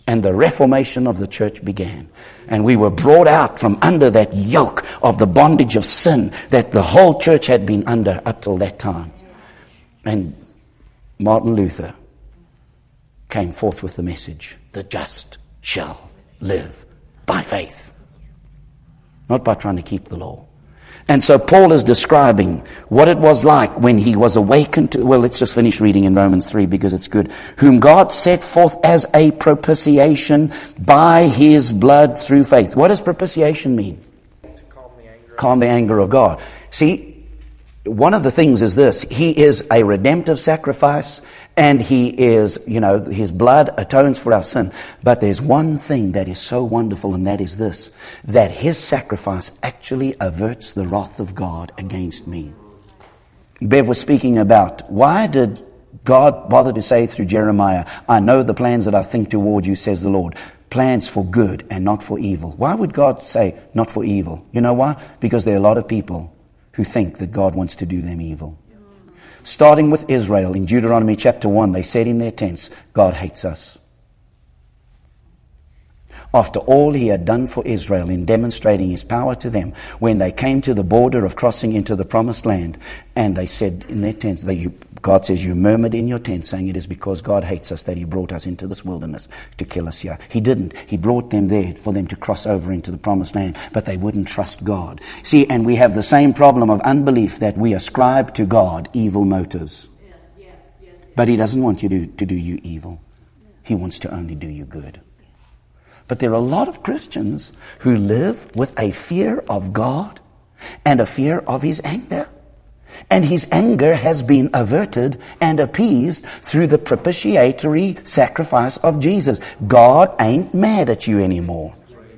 And the reformation of the church began. And we were brought out from under that yoke of the bondage of sin that the whole church had been under up till that time. And Martin Luther came forth with the message, the just shall live by faith. Not by trying to keep the law. And so Paul is describing what it was like when he was awakened to, well, let's just finish reading in Romans three because it's good. Whom God set forth as a propitiation by his blood through faith. What does propitiation mean?
To calm the anger.
Calm the anger of God. See, one of the things is this. He is a redemptive sacrifice, and he is, you know, his blood atones for our sin. But there's one thing that is so wonderful, and that is this, that his sacrifice actually averts the wrath of God against me. Bev was speaking about, why did God bother to say through Jeremiah, I know the plans that I think toward you, says the Lord. Plans for good and not for evil. Why would God say not for evil? You know why? Because there are a lot of people who think that God wants to do them evil. Starting with Israel, in Deuteronomy chapter one, they said in their tents, God hates us. After all he had done for Israel in demonstrating his power to them, when they came to the border of crossing into the promised land, and they said in their tents, they, you, God says, you murmured in your tent, saying it is because God hates us that he brought us into this wilderness to kill us here. He didn't. He brought them there for them to cross over into the promised land, but they wouldn't trust God. See, and we have the same problem of unbelief, that we ascribe to God evil motives.
Yes, yes, yes, yes.
But he doesn't want you to, to do you evil. He wants to only do you good. But there are a lot of Christians who live with a fear of God and a fear of his anger. And his anger has been averted and appeased through the propitiatory sacrifice of Jesus. God ain't mad at you anymore.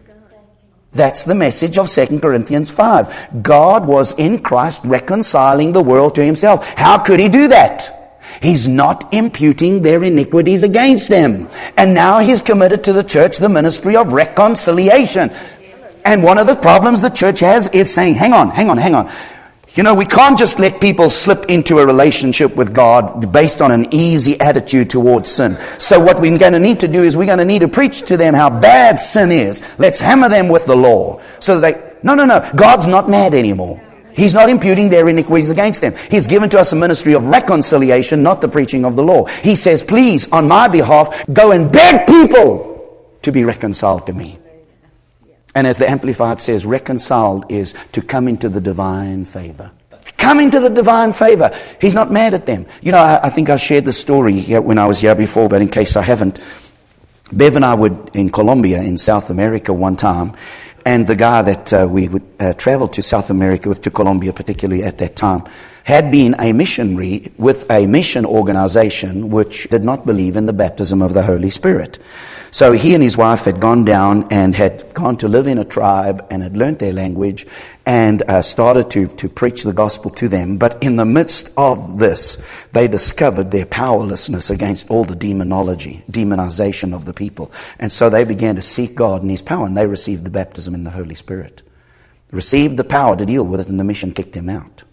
That's the message of Second Corinthians five. God was in Christ reconciling the world to himself. How could he do that? He's not imputing their iniquities against them. And now he's committed to the church the ministry of reconciliation. And one of the problems the church has is saying, hang on, hang on, hang on. You know, we can't just let people slip into a relationship with God based on an easy attitude towards sin. So what we're going to need to do is we're going to need to preach to them how bad sin is. Let's hammer them with the law. So that they, no, no, no, God's not mad anymore. He's not imputing their iniquities against them. He's given to us a ministry of reconciliation, not the preaching of the law. He says, please, on my behalf, go and beg people to be reconciled to me. And as the Amplified says, reconciled is to come into the divine favor. Come into the divine favor. He's not mad at them. You know, I, I think I shared the story here when I was here before, but in case I haven't, Bev and I were in Colombia in South America one time. And the guy that uh, we would uh, travel to South America with, to Colombia particularly at that time, had been a missionary with a mission organization which did not believe in the baptism of the Holy Spirit. So he and his wife had gone down and had gone to live in a tribe and had learnt their language and uh, started to, to preach the gospel to them. But in the midst of this, they discovered their powerlessness against all the demonology, demonization of the people. And so they began to seek God and his power, and they received the baptism in the Holy Spirit. Received the power to deal with it, and the mission kicked him out.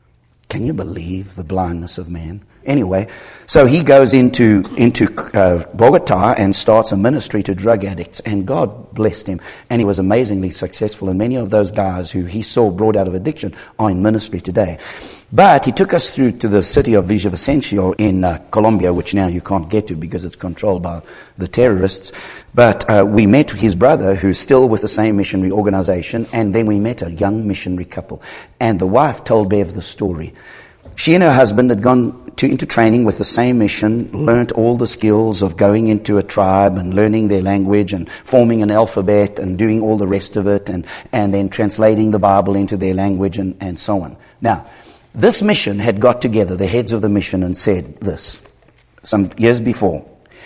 Can you believe the blindness of man? Anyway, so he goes into into uh, Bogota and starts a ministry to drug addicts, and God blessed him, and he was amazingly successful. And many of those guys who he saw brought out of addiction are in ministry today. But he took us through to the city of Villavicencio in uh, Colombia, which now you can't get to because it's controlled by the terrorists. But uh, we met his brother, who's still with the same missionary organization, and then we met a young missionary couple. And the wife told Bev the story. She and her husband had gone to, into training with the same mission, learnt all the skills of going into a tribe and learning their language and forming an alphabet and doing all the rest of it, and, and then translating the Bible into their language and, and so on. Now, this mission had got together, the heads of the mission, and said this some years before.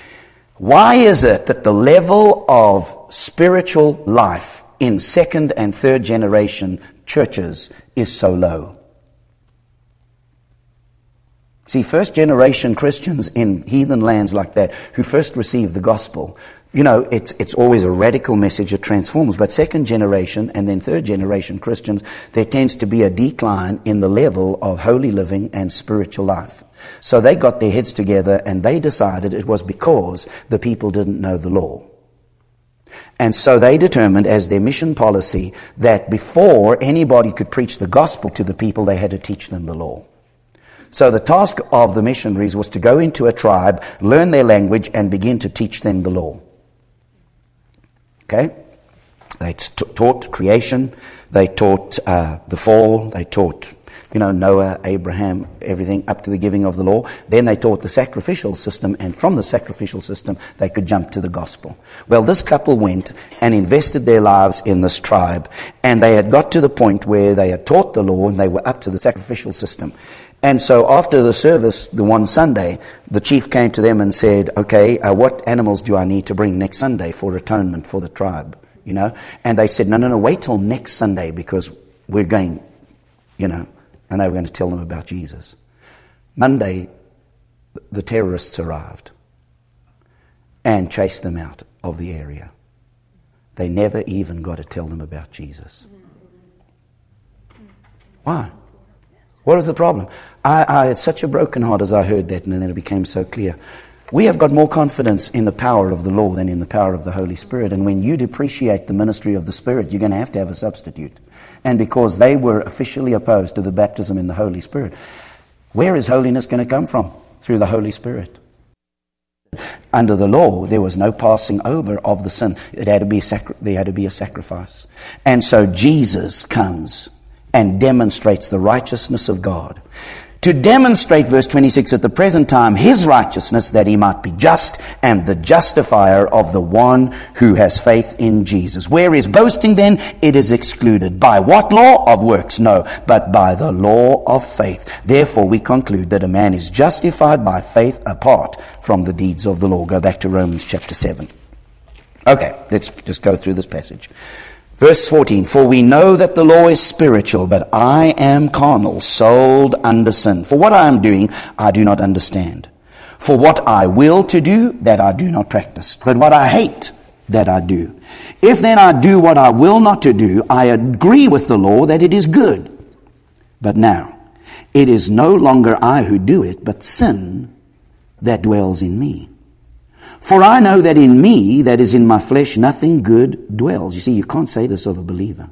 Why is it that the level of spiritual life in second and third generation churches is so low? See, first generation Christians in heathen lands like that who first received the gospel, you know, it's it's always a radical message that transforms. But second generation and then third generation Christians, there tends to be a decline in the level of holy living and spiritual life. So they got their heads together and they decided it was because the people didn't know the law. And so they determined as their mission policy that before anybody could preach the gospel to the people, they had to teach them the law. So the task of the missionaries was to go into a tribe, learn their language, and begin to teach them the law. Okay? They t- taught creation, they taught uh, the fall, they taught, you know, Noah, Abraham, everything up to the giving of the law. Then they taught the sacrificial system, and from the sacrificial system, they could jump to the gospel. Well, this couple went and invested their lives in this tribe, and they had got to the point where they had taught the law, and they were up to the sacrificial system. And so after the service, the one Sunday, the chief came to them and said, okay, uh, what animals do I need to bring next Sunday for atonement for the tribe? You know, and they said, no, no, no, wait till next Sunday because we're going, you know, and they were going to tell them about Jesus. Monday, the terrorists arrived and chased them out of the area. They never even got to tell them about Jesus. Why? What was the problem? I, I had such a broken heart as I heard that, and then it became so clear. We have got more confidence in the power of the law than in the power of the Holy Spirit. And when you depreciate the ministry of the Spirit, you're going to have to have a substitute. And because they were officially opposed to the baptism in the Holy Spirit, where is holiness going to come from? Through the Holy Spirit. Under the law, there was no passing over of the sin. It had to be a sacri- there had to be a sacrifice. And so Jesus comes and demonstrates the righteousness of God. To demonstrate, verse twenty-six, at the present time, his righteousness, that he might be just and the justifier of the one who has faith in Jesus. Where is boasting then? It is excluded. By what law? Of works? No, but by the law of faith. Therefore we conclude that a man is justified by faith apart from the deeds of the law. Go back to Romans chapter seven. Okay, let's just go through this passage. Verse fourteen, for we know that the law is spiritual, but I am carnal, sold under sin. For what I am doing, I do not understand. For what I will to do, that I do not practice. But what I hate, that I do. If then I do what I will not to do, I agree with the law that it is good. But now, it is no longer I who do it, but sin that dwells in me. For I know that in me, that is in my flesh, nothing good dwells. You see, you can't say this of a believer.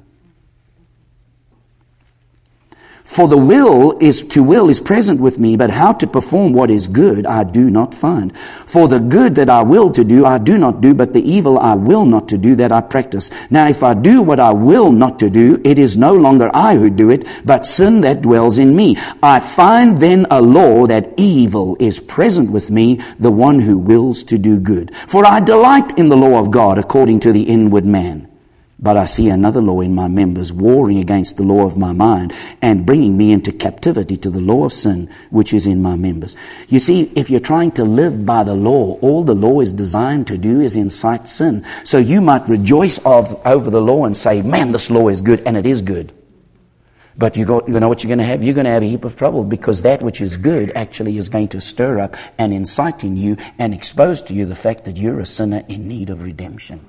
For the will is to will is present with me, but how to perform what is good I do not find. For the good that I will to do I do not do, but the evil I will not to do that I practice. Now if I do what I will not to do, it is no longer I who do it, but sin that dwells in me. I find then a law that evil is present with me, the one who wills to do good. For I delight in the law of God according to the inward man. But I see another law in my members, warring against the law of my mind and bringing me into captivity to the law of sin, which is in my members. You see, if you're trying to live by the law, all the law is designed to do is incite sin. So you might rejoice of, over the law and say, man, this law is good, and it is good. But you, got, you know what you're going to have? You're going to have a heap of trouble, because that which is good actually is going to stir up and incite in you and expose to you the fact that you're a sinner in need of redemption.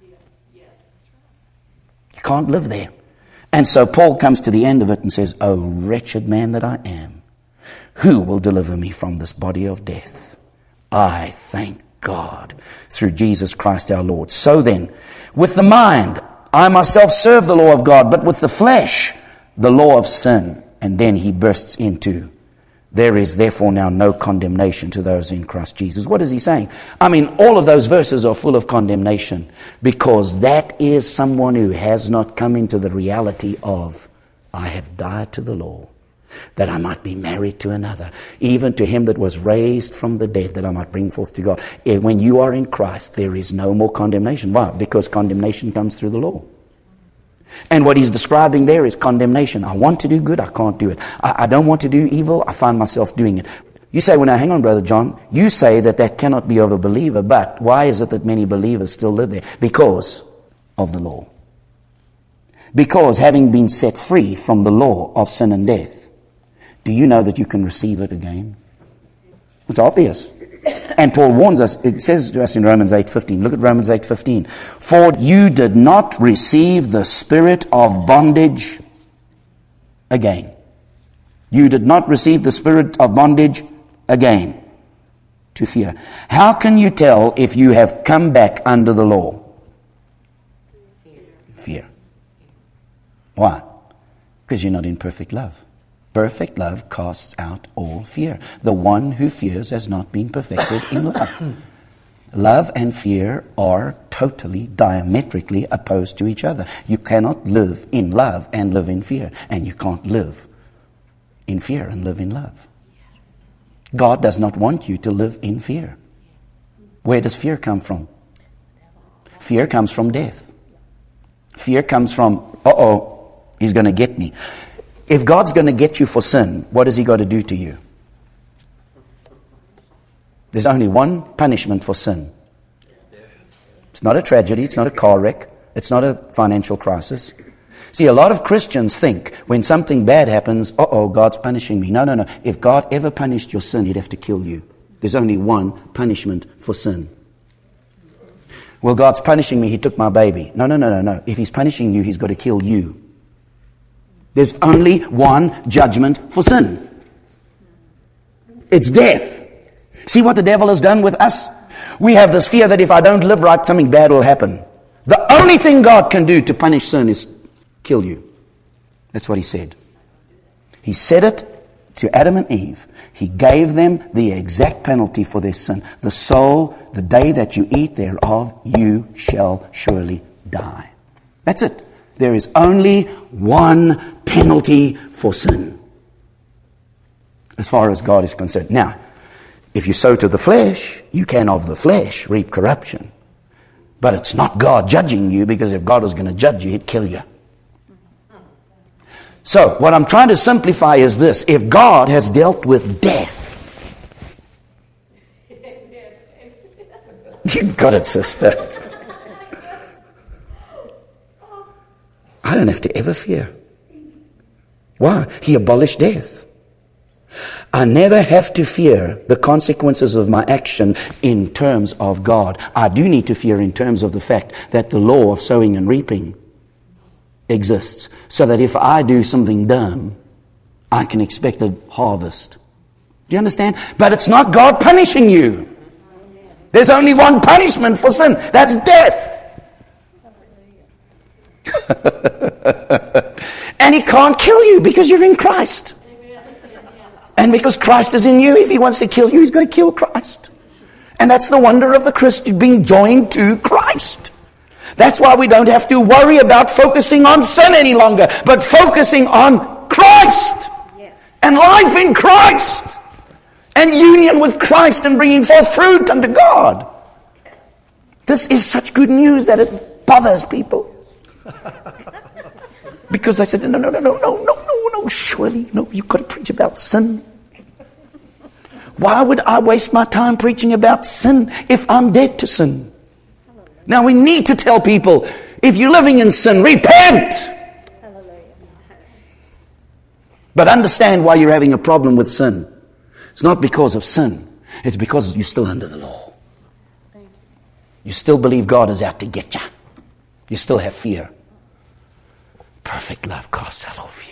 You can't live there. And so Paul comes to the end of it and says, "O wretched man that I am, who will deliver me from this body of death? I thank God through Jesus Christ our Lord. So then, with the mind, I myself serve the law of God, but with the flesh, the law of sin." And then he bursts into, "There is therefore now no condemnation to those in Christ Jesus." What is he saying? I mean, all of those verses are full of condemnation, because that is someone who has not come into the reality of, I have died to the law, that I might be married to another, even to him that was raised from the dead, that I might bring forth to God. When you are in Christ, there is no more condemnation. Why? Because condemnation comes through the law. And what he's describing there is condemnation. I want to do good, I can't do it. I, I don't want to do evil, I find myself doing it. You say, well, now, hang on, Brother John. You say that that cannot be of a believer, but why is it that many believers still live there? Because of the law. Because having been set free from the law of sin and death, do you know that you can receive it again? It's obvious. And Paul warns us, it says to us in Romans eight fifteen, look at Romans eight fifteen. For you did not receive the spirit of bondage again. You did not receive the spirit of bondage again to fear. How can you tell if you have come back under the law? fear. Why? Because you're not in perfect love. Perfect love casts out all fear. The one who fears has not been perfected in love. Love and fear are totally, diametrically opposed to each other. You cannot live in love and live in fear. And you can't live in fear and live in love. God does not want you to live in fear. Where does fear come from? Fear comes from death. Fear comes from, uh-oh, he's going to get me. If God's going to get you for sin, what has he got to do to you? There's only one punishment for sin. It's not a tragedy. It's not a car wreck. It's not a financial crisis. See, a lot of Christians think when something bad happens, uh-oh, God's punishing me. No, no, no. If God ever punished your sin, he'd have to kill you. There's only one punishment for sin. Well, God's punishing me. He took my baby. No, no, no, no, no. If he's punishing you, he's got to kill you. There's only one judgment for sin. It's death. See what the devil has done with us? We have this fear that if I don't live right, something bad will happen. The only thing God can do to punish sin is kill you. That's what he said. He said it to Adam and Eve. He gave them the exact penalty for their sin. The soul, the day that you eat thereof, you shall surely die. That's it. There is only one penalty for sin, as far as God is concerned. Now, if you sow to the flesh, you can of the flesh reap corruption. But it's not God judging you, because if God was going to judge you, he'd kill you. So, what I'm trying to simplify is this. If God has dealt with death, you got it, sister. I don't have to ever fear. Why? He abolished death. I never have to fear the consequences of my action in terms of God. I do need to fear in terms of the fact that the law of sowing and reaping exists, so that if I do something dumb, I can expect a harvest. Do you understand? But it's not God punishing you. There's only one punishment for sin. That's death. And he can't kill you because you're in Christ. And because Christ is in you, if he wants to kill you, he's going to kill Christ. And that's the wonder of the Christian, being joined to Christ. That's why we don't have to worry about focusing on sin any longer, but focusing on Christ. Yes. And life in Christ. And union with Christ, and bringing forth fruit unto God. Yes. This is such good news that it bothers people. Because they said, no, no, no, no, no, no, no, no, surely, no, you've got to preach about sin. Why would I waste my time preaching about sin if I'm dead to sin? Now we need to tell people, if you're living in sin, repent. But understand why you're having a problem with sin. It's not because of sin. It's because you're still under the law. You still believe God is out to get you. You still have fear. Perfect love casts out all fear.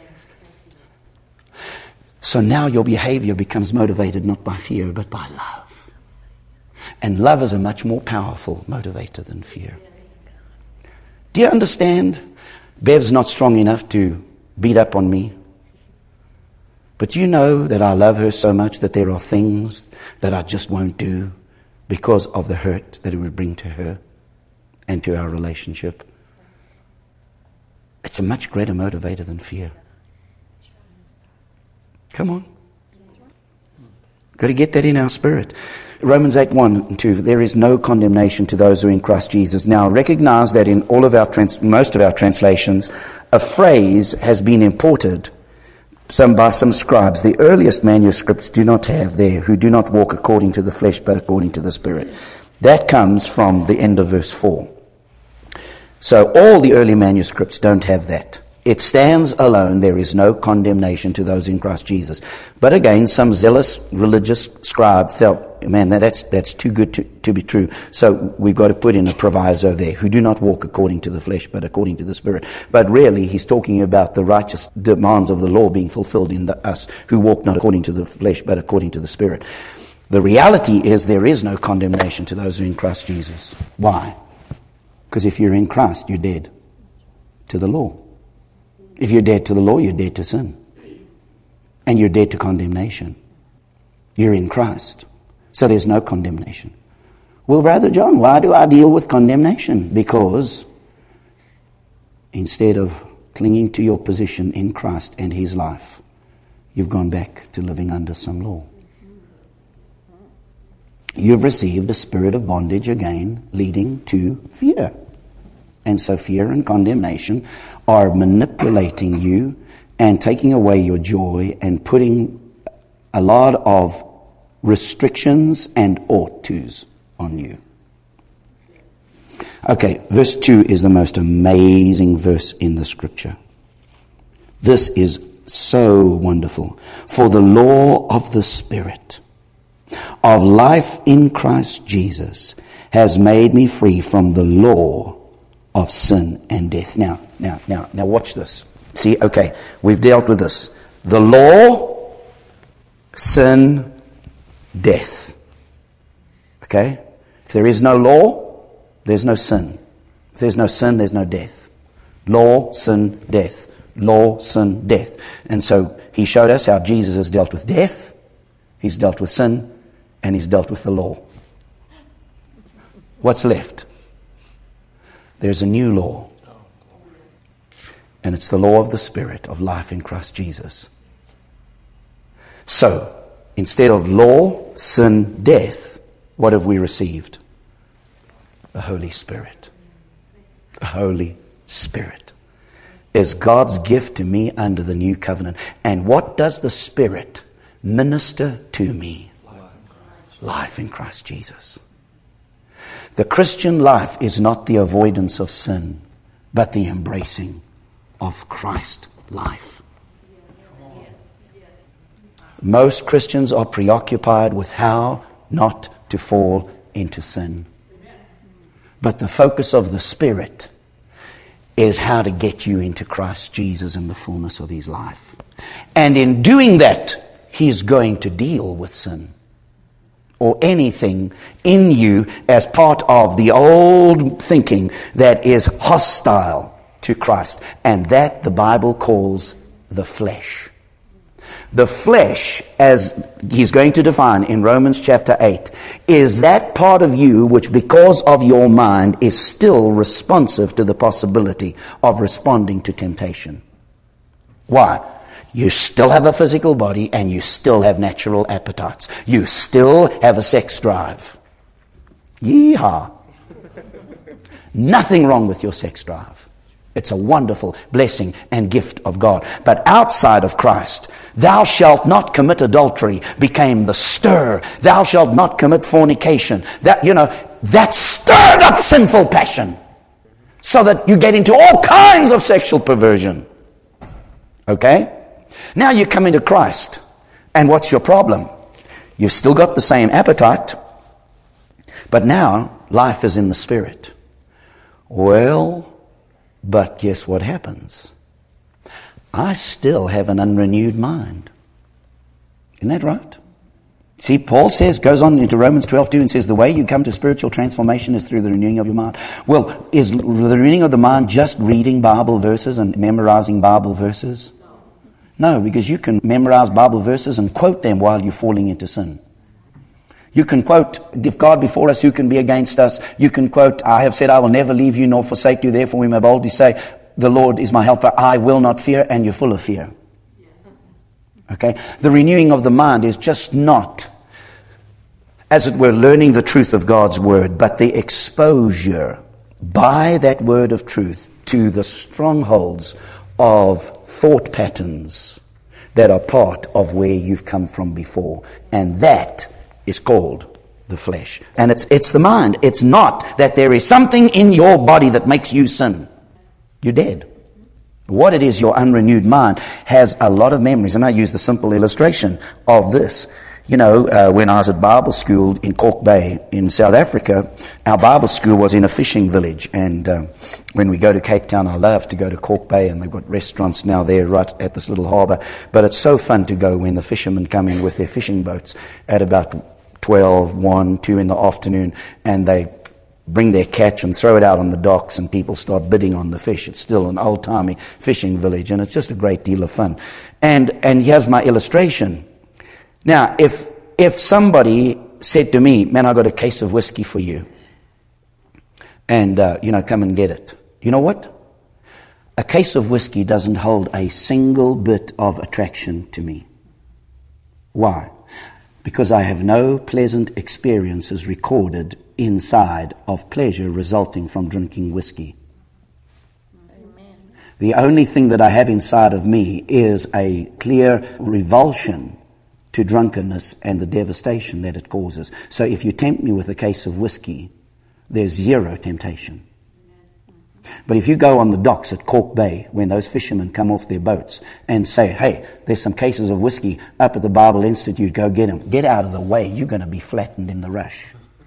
So now your behavior becomes motivated not by fear, but by love. And love is a much more powerful motivator than fear. Do you understand? Bev's not strong enough to beat up on me. But you know that I love her so much that there are things that I just won't do because of the hurt that it would bring to her and to our relationship. It's a much greater motivator than fear. Come on. Got to get that in our spirit. Romans eight, one and two, there is no condemnation to those who are in Christ Jesus. Now recognize that in all of our trans- most of our translations, a phrase has been imported some by some scribes. The earliest manuscripts do not have there, who do not walk according to the flesh but according to the Spirit. That comes from the end of verse four. So all the early manuscripts don't have that. It stands alone. There is no condemnation to those in Christ Jesus. But again, some zealous religious scribe felt, man, that's that's too good to, to be true. So we've got to put in a proviso there, who do not walk according to the flesh, but according to the Spirit. But really, he's talking about the righteous demands of the law being fulfilled in the, us, who walk not according to the flesh, but according to the Spirit. The reality is there is no condemnation to those who are in Christ Jesus. Why? Because if you're in Christ, you're dead. to the law. If you're dead to the law, you're dead to sin. And you're dead to condemnation. You're in Christ. So there's no condemnation. Well, Brother John, why do I deal with condemnation? Because instead of clinging to your position in Christ and His life, you've gone back to living under some law. You've received a spirit of bondage again, leading to fear. And so fear and condemnation are manipulating you and taking away your joy and putting a lot of restrictions and ought tos on you. Okay, verse two is the most amazing verse in the Scripture. This is so wonderful. For the law of the Spirit of life in Christ Jesus has made me free from the law of sin and death. Now, now, now, now watch this. See, okay, we've dealt with this. The law, sin, death. Okay? If there is no law, there's no sin. If there's no sin, there's no death. Law, sin, death. Law, sin, death. And so he showed us how Jesus has dealt with death, He's dealt with sin, and He's dealt with the law. What's left? There's a new law. And it's the law of the Spirit of life in Christ Jesus. So, instead of law, sin, death, what have we received? The Holy Spirit. The Holy Spirit is God's gift to me under the new covenant. And what does the Spirit minister to me? Life in Christ Jesus. The Christian life is not the avoidance of sin, but the embracing of Christ life. Most Christians are preoccupied with how not to fall into sin. But the focus of the Spirit is how to get you into Christ Jesus and the fullness of His life. And in doing that, He's going to deal with sin or anything in you as part of the old thinking that is hostile to Christ. And that the Bible calls the flesh. The flesh, as he's going to define in Romans chapter eight, is that part of you which, because of your mind, is still responsive to the possibility of responding to temptation. Why? You still have a physical body and you still have natural appetites. You still have a sex drive. Yeehaw. Nothing wrong with your sex drive. It's a wonderful blessing and gift of God. But outside of Christ, thou shalt not commit adultery became the stir. Thou shalt not commit fornication. That, you know, that stirred up sinful passion so that you get into all kinds of sexual perversion. Okay? Now you come into Christ. And what's your problem? You've still got the same appetite, but now life is in the Spirit. Well, but guess what happens? I still have an unrenewed mind. Isn't that right? See, Paul says, goes on into Romans twelve two and says, the way you come to spiritual transformation is through the renewing of your mind. Well, is the renewing of the mind just reading Bible verses and memorizing Bible verses? No, because you can memorize Bible verses and quote them while you're falling into sin. You can quote, if God be for us, who can be against us? You can quote, I have said, I will never leave you nor forsake you. Therefore we may boldly say, the Lord is my helper. I will not fear, and you're full of fear. Okay? The renewing of the mind is just not, as it were, learning the truth of God's word, but the exposure by that word of truth to the strongholds of thought patterns that are part of where you've come from before. And that is called the flesh. And it's it's the mind. It's not that there is something in your body that makes you sin. You're dead. What it is, your unrenewed mind has a lot of memories. And I use the simple illustration of this. You know, uh, when I was at Bible school in Cork Bay in South Africa, our Bible school was in a fishing village. And uh, when we go to Cape Town, I love to go to Cork Bay, and they've got restaurants now there right at this little harbour. But it's so fun to go when the fishermen come in with their fishing boats at about twelve, one, two in the afternoon, and they bring their catch and throw it out on the docks, and people start bidding on the fish. It's still an old-timey fishing village, and it's just a great deal of fun. And and here's my illustration. Now, if if somebody said to me, man, I got a case of whiskey for you, and, uh, you know, come and get it. You know what? A case of whiskey doesn't hold a single bit of attraction to me. Why? Because I have no pleasant experiences recorded inside of pleasure resulting from drinking whiskey. Amen. The only thing that I have inside of me is a clear revulsion to drunkenness and the devastation that it causes. So if you tempt me with a case of whiskey, there's zero temptation. But if you go on the docks at Cork Bay, when those fishermen come off their boats and say, hey, there's some cases of whiskey up at the Bible Institute, go get them. Get out of the way, you're going to be flattened in the rush.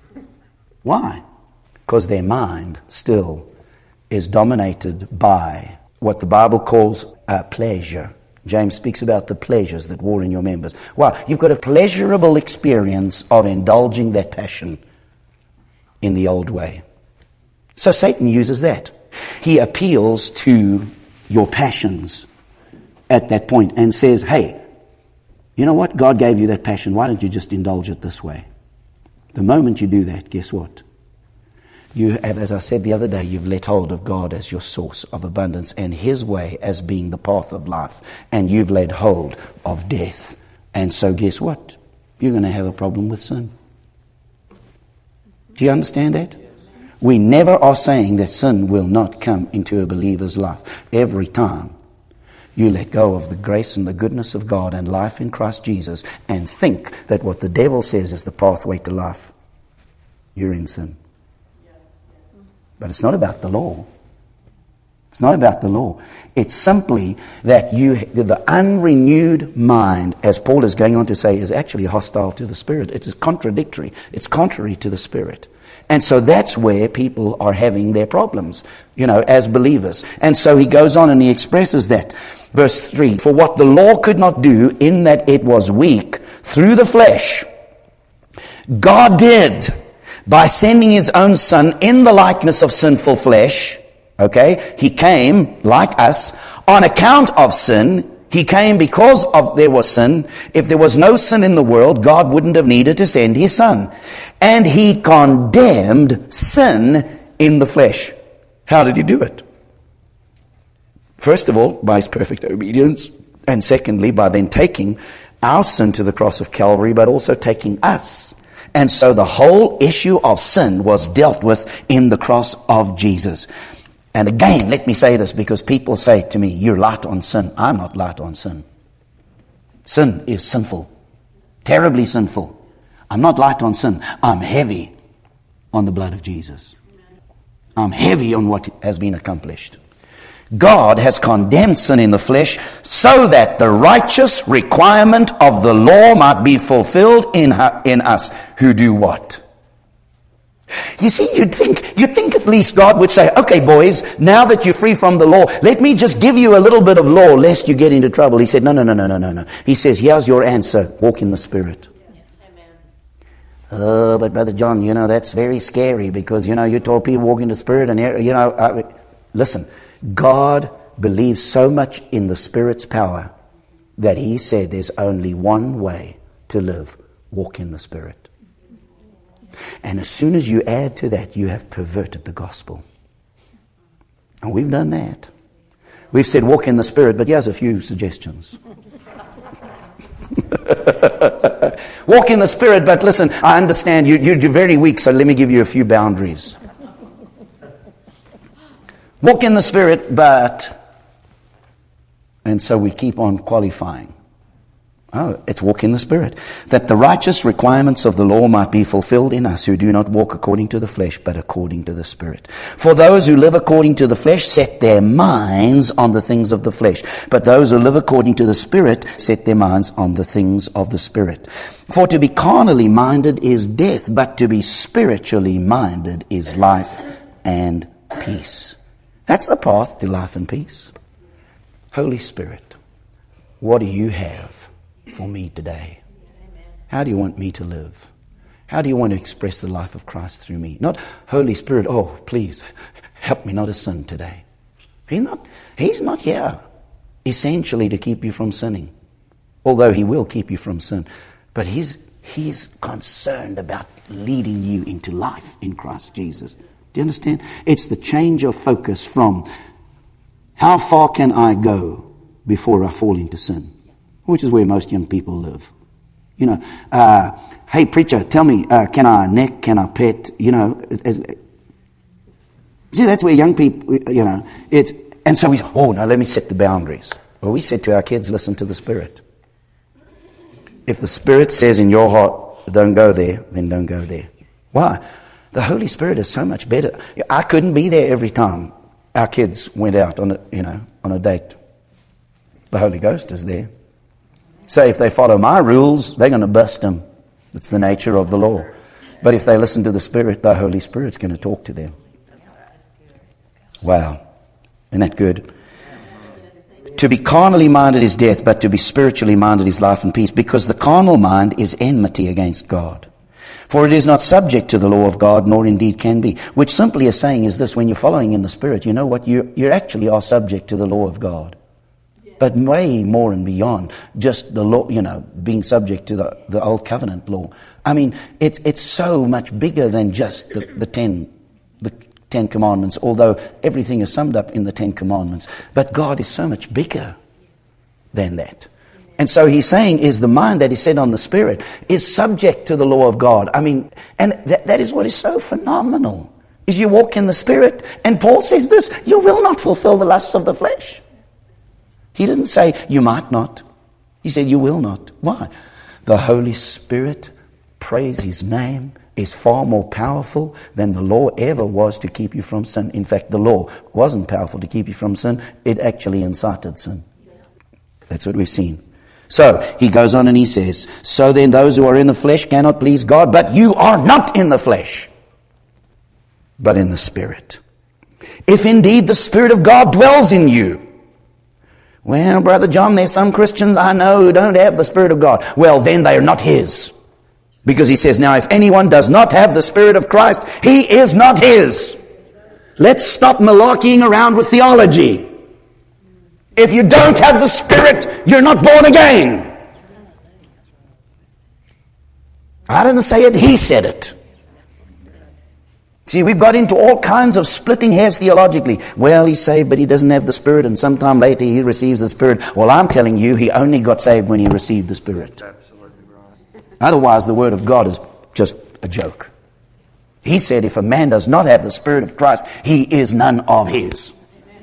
Why? Because their mind still is dominated by what the Bible calls uh, pleasure. James speaks about the pleasures that war in your members. Well, you've got a pleasurable experience of indulging that passion in the old way. So Satan uses that. He appeals to your passions at that point and says, hey, you know what? God gave you that passion. Why don't you just indulge it this way? The moment you do that, guess what? You have, as I said the other day, you've let hold of God as your source of abundance and His way as being the path of life. And you've let hold of death. And so guess what? You're going to have a problem with sin. Do you understand that? We never are saying that sin will not come into a believer's life. Every time you let go of the grace and the goodness of God and life in Christ Jesus and think that what the devil says is the pathway to life, you're in sin. But it's not about the law. It's not about the law. It's simply that you, the unrenewed mind, as Paul is going on to say, is actually hostile to the Spirit. It is contradictory. It's contrary to the Spirit. And so that's where people are having their problems, you know, as believers. And so he goes on and he expresses that. Verse three, for what the law could not do in that it was weak through the flesh, God did by sending His own Son in the likeness of sinful flesh. Okay, He came like us on account of sin. He came because of there was sin. If there was no sin in the world, God wouldn't have needed to send His Son. And He condemned sin in the flesh. How did He do it? First of all, by His perfect obedience. And secondly, by then taking our sin to the cross of Calvary, but also taking us. And so the whole issue of sin was dealt with in the cross of Jesus. And again, let me say this, because people say to me, you're light on sin. I'm not light on sin. Sin is sinful. Terribly sinful. I'm not light on sin. I'm heavy on the blood of Jesus. I'm heavy on what has been accomplished. God has condemned sin in the flesh so that the righteous requirement of the law might be fulfilled in her, in us who do what? You see, you'd think, you'd think at least God would say, okay, boys, now that you're free from the law, let me just give you a little bit of law lest you get into trouble. He said, no, no, no, no, no, no, no. He says, here's your answer. Walk in the Spirit.
Yes. Amen.
Oh, but Brother John, you know, that's very scary because, you know, you told people walk in the Spirit and, you know, uh, listen, God believes so much in the Spirit's power that He said there's only one way to live. Walk in the Spirit. And as soon as you add to that, you have perverted the gospel. And we've done that. We've said walk in the Spirit, but here's a few suggestions. Walk in the Spirit, but listen, I understand you, you're very weak, so let me give you a few boundaries. Walk in the Spirit, but... And so we keep on qualifying. Oh, it's walk in the Spirit. That the righteous requirements of the law might be fulfilled in us who do not walk according to the flesh, but according to the Spirit. For those who live according to the flesh set their minds on the things of the flesh. But those who live according to the Spirit set their minds on the things of the Spirit. For to be carnally minded is death, but to be spiritually minded is life and peace. That's the path to life and peace. Holy Spirit, what do you have for me today? How do you want me to live? How do you want to express the life of Christ through me? Not, Holy Spirit, oh, please, help me not to sin today. He's not, he's not here essentially to keep you from sinning. Although he will keep you from sin. But he's, he's concerned about leading you into life in Christ Jesus. Do you understand? It's the change of focus from how far can I go before I fall into sin? Which is where most young people live. You know, uh, hey preacher, tell me, uh, can I neck, can I pet? You know, as, see, that's where young people, you know, it's, and so we, oh no, let me set the boundaries. Well, we said to our kids, listen to the Spirit. If the Spirit says in your heart, don't go there, then don't go there. Why? The Holy Spirit is so much better. I couldn't be there every time our kids went out on a, you know, on a date. The Holy Ghost is there. So if they follow my rules, they're going to bust them. It's the nature of the law. But if they listen to the Spirit, the Holy Spirit's going to talk to them. Wow. Isn't that good? To be carnally minded is death, but to be spiritually minded is life and peace, because the carnal mind is enmity against God. For it is not subject to the law of God, nor indeed can be. Which simply is saying is this: when you're following in the Spirit, you know what? You you actually are subject to the law of God. But way more and beyond just the law, you know, being subject to the, the old covenant law. I mean, it's it's so much bigger than just the, the ten the Ten Commandments, although everything is summed up in the Ten Commandments. But God is so much bigger than that. And so he's saying is the mind that is set on the Spirit is subject to the law of God. I mean, and that, that is what is so phenomenal, is you walk in the Spirit. And Paul says this: you will not fulfill the lusts of the flesh. He didn't say you might not. He said you will not. Why? The Holy Spirit, praise His name, is far more powerful than the law ever was to keep you from sin. In fact, the law wasn't powerful to keep you from sin. It actually incited sin. That's what we've seen. So he goes on and he says, so then those who are in the flesh cannot please God, but you are not in the flesh, but in the Spirit. If indeed the Spirit of God dwells in you. Well, Brother John, there's some Christians I know who don't have the Spirit of God. Well, then they are not His. Because he says, now if anyone does not have the Spirit of Christ, he is not His. Let's stop malarkeying around with theology. If you don't have the Spirit, you're not born again. I didn't say it, he said it. See, we've got into all kinds of splitting hairs theologically. Well, he's saved, but he doesn't have the Spirit, and sometime later he receives the Spirit. Well, I'm telling you, he only got saved when he received the Spirit.
That's absolutely right.
Otherwise, the Word of God is just a joke. He said, if a man does not have the Spirit of Christ, he is none of His.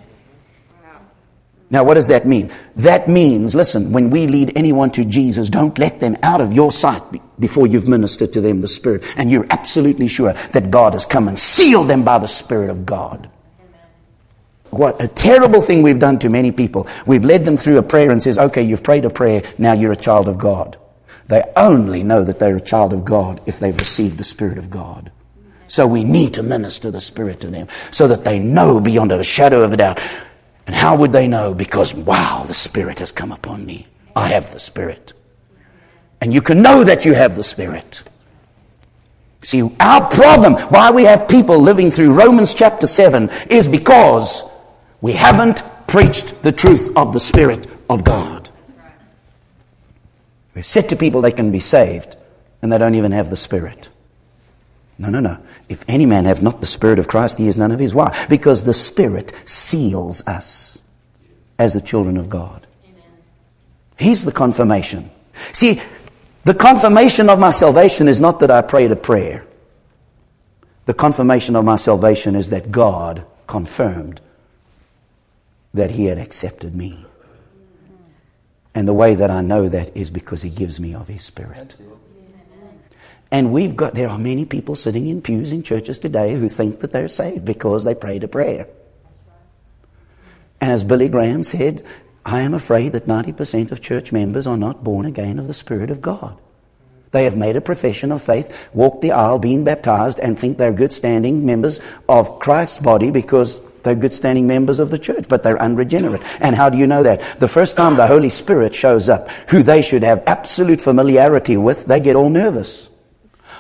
Now, what does that mean? That means, listen, when we lead anyone to Jesus, don't let them out of your sight before you've ministered to them the Spirit. And you're absolutely sure that God has come and sealed them by the Spirit of God. Amen. What a terrible thing we've done to many people. We've led them through a prayer and says, okay, you've prayed a prayer, now you're a child of God. They only know that they're a child of God if they've received the Spirit of God. So we need to minister the Spirit to them so that they know beyond a shadow of a doubt. And how would they know? Because, wow, the Spirit has come upon me. I have the Spirit. And you can know that you have the Spirit. See, our problem, why we have people living through Romans chapter seven, is because we haven't preached the truth of the Spirit of God. We've said to people they can be saved, and they don't even have the Spirit. No, no, no. If any man have not the Spirit of Christ, he is none of His. Why? Because the Spirit seals us as the children of God. Amen. He's the confirmation. See, the confirmation of my salvation is not that I prayed a prayer. The confirmation of my salvation is that God confirmed that He had accepted me. And the way that I know that is because He gives me of His Spirit. And we've got, there are many people sitting in pews in churches today who think that they're saved because they prayed a prayer. And as Billy Graham said, I am afraid that ninety percent of church members are not born again of the Spirit of God. They have made a profession of faith, walked the aisle, been baptized, and think they're good standing members of Christ's body because they're good standing members of the church, but they're unregenerate. And how do you know that? The first time the Holy Spirit shows up, who they should have absolute familiarity with, they get all nervous.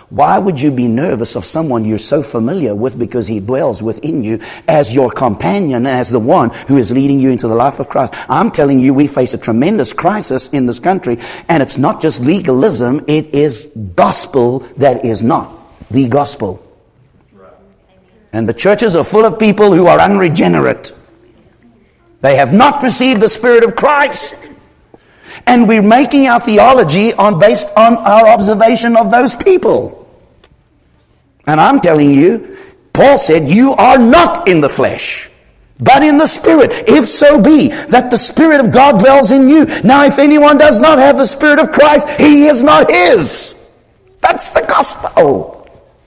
Why would you be nervous of someone you're so familiar with because he dwells within you as your companion, as the one who is leading you into the life of Christ? I'm telling you, we face a tremendous crisis in this country, and it's not just legalism, it is gospel that is not the gospel. And the churches are full of people who are unregenerate. They have not received the Spirit of Christ. And we're making our theology on based on our observation of those people. And I'm telling you, Paul said, you are not in the flesh, but in the Spirit, if so be that the Spirit of God dwells in you. Now, if anyone does not have the Spirit of Christ, he is not his. That's the gospel.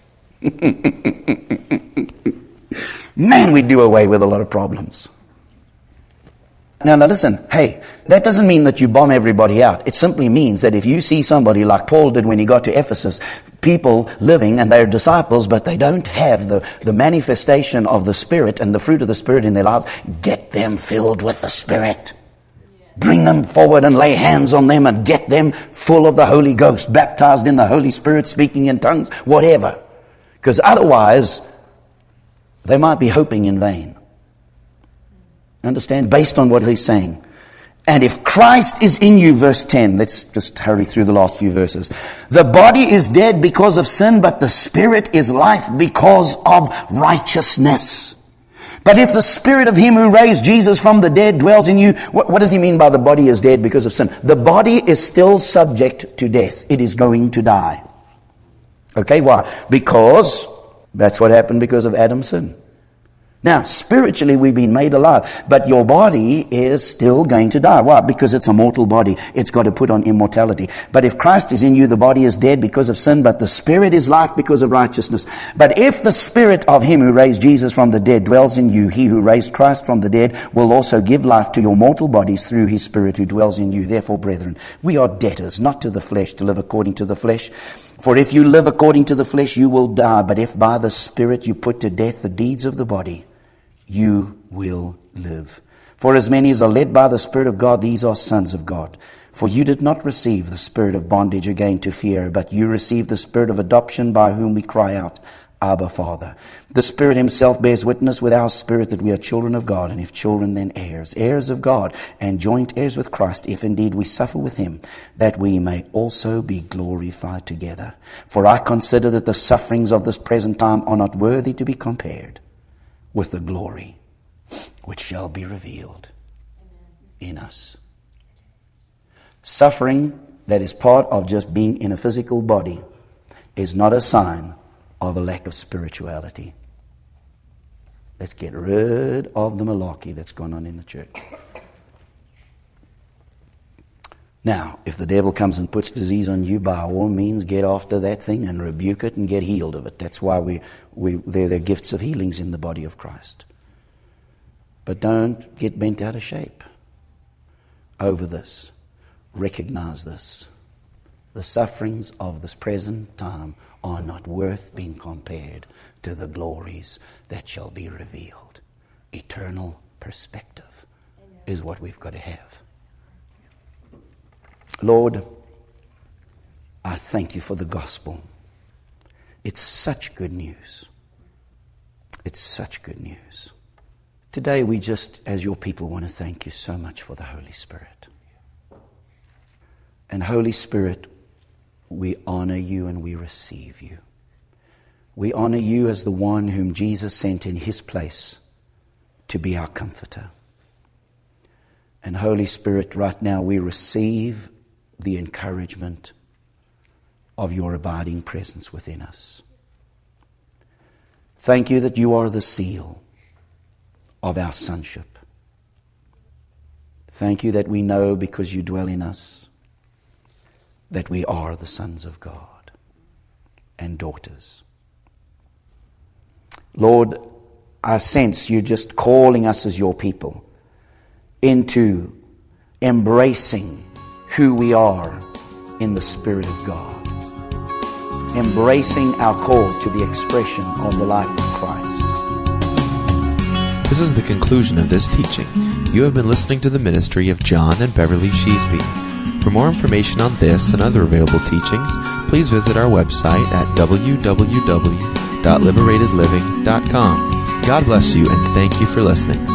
Man, we do away with a lot of problems. Now, now listen, hey, that doesn't mean that you bomb everybody out. It simply means that if you see somebody like Paul did when he got to Ephesus, people living and they're disciples, but they don't have the, the manifestation of the Spirit and the fruit of the Spirit in their lives, get them filled with the Spirit. Bring them forward and lay hands on them and get them full of the Holy Ghost, baptized in the Holy Spirit, speaking in tongues, whatever. Because otherwise, they might be hoping in vain. Understand? Based on what he's saying. And if Christ is in you, verse ten, let's just hurry through the last few verses. The body is dead because of sin, but the Spirit is life because of righteousness. But if the Spirit of Him who raised Jesus from the dead dwells in you, what, what does he mean by the body is dead because of sin? The body is still subject to death. It is going to die. Okay, why? Because that's what happened because of Adam's sin. Now, spiritually we've been made alive, but your body is still going to die. Why? Because it's a mortal body. It's got to put on immortality. But if Christ is in you, the body is dead because of sin, but the Spirit is life because of righteousness. But if the Spirit of Him who raised Jesus from the dead dwells in you, He who raised Christ from the dead will also give life to your mortal bodies through His Spirit who dwells in you. Therefore, brethren, we are debtors, not to the flesh, to live according to the flesh. For if you live according to the flesh, you will die. But if by the Spirit you put to death the deeds of the body, you will live. For as many as are led by the Spirit of God, these are sons of God. For you did not receive the spirit of bondage again to fear, but you received the Spirit of adoption, by whom we cry out, Abba, Father. The Spirit Himself bears witness with our spirit that we are children of God, and if children, then heirs, heirs of God, and joint heirs with Christ, if indeed we suffer with Him, that we may also be glorified together. For I consider that the sufferings of this present time are not worthy to be compared with the glory which shall be revealed in us. Suffering that is part of just being in a physical body is not a sign of a lack of spirituality. Let's get rid of the malarkey that's gone on in the church. Now, if the devil comes and puts disease on you, by all means get after that thing and rebuke it and get healed of it. That's why we, we there, there are gifts of healings in the body of Christ. But don't get bent out of shape over this. Recognize this. The sufferings of this present time are not worth being compared to the glories that shall be revealed. Eternal perspective is what we've got to have. Lord, I thank You for the gospel. It's such good news. It's such good news. Today we just, as Your people, want to thank You so much for the Holy Spirit. And Holy Spirit, we honor You and we receive You. We honor You as the one whom Jesus sent in His place to be our comforter. And Holy Spirit, right now we receive the encouragement of Your abiding presence within us. Thank You that You are the seal of our sonship. Thank You that we know, because You dwell in us, that we are the sons of God and daughters. Lord, I sense You just calling us as Your people into embracing who we are in the Spirit of God. Embracing our call to the expression of the life of Christ.
This is the conclusion of this teaching. You have been listening to the ministry of John and Beverly Sheasby. For more information on this and other available teachings, please visit our website at w w w dot liberated living dot com. God bless you, and thank you for listening.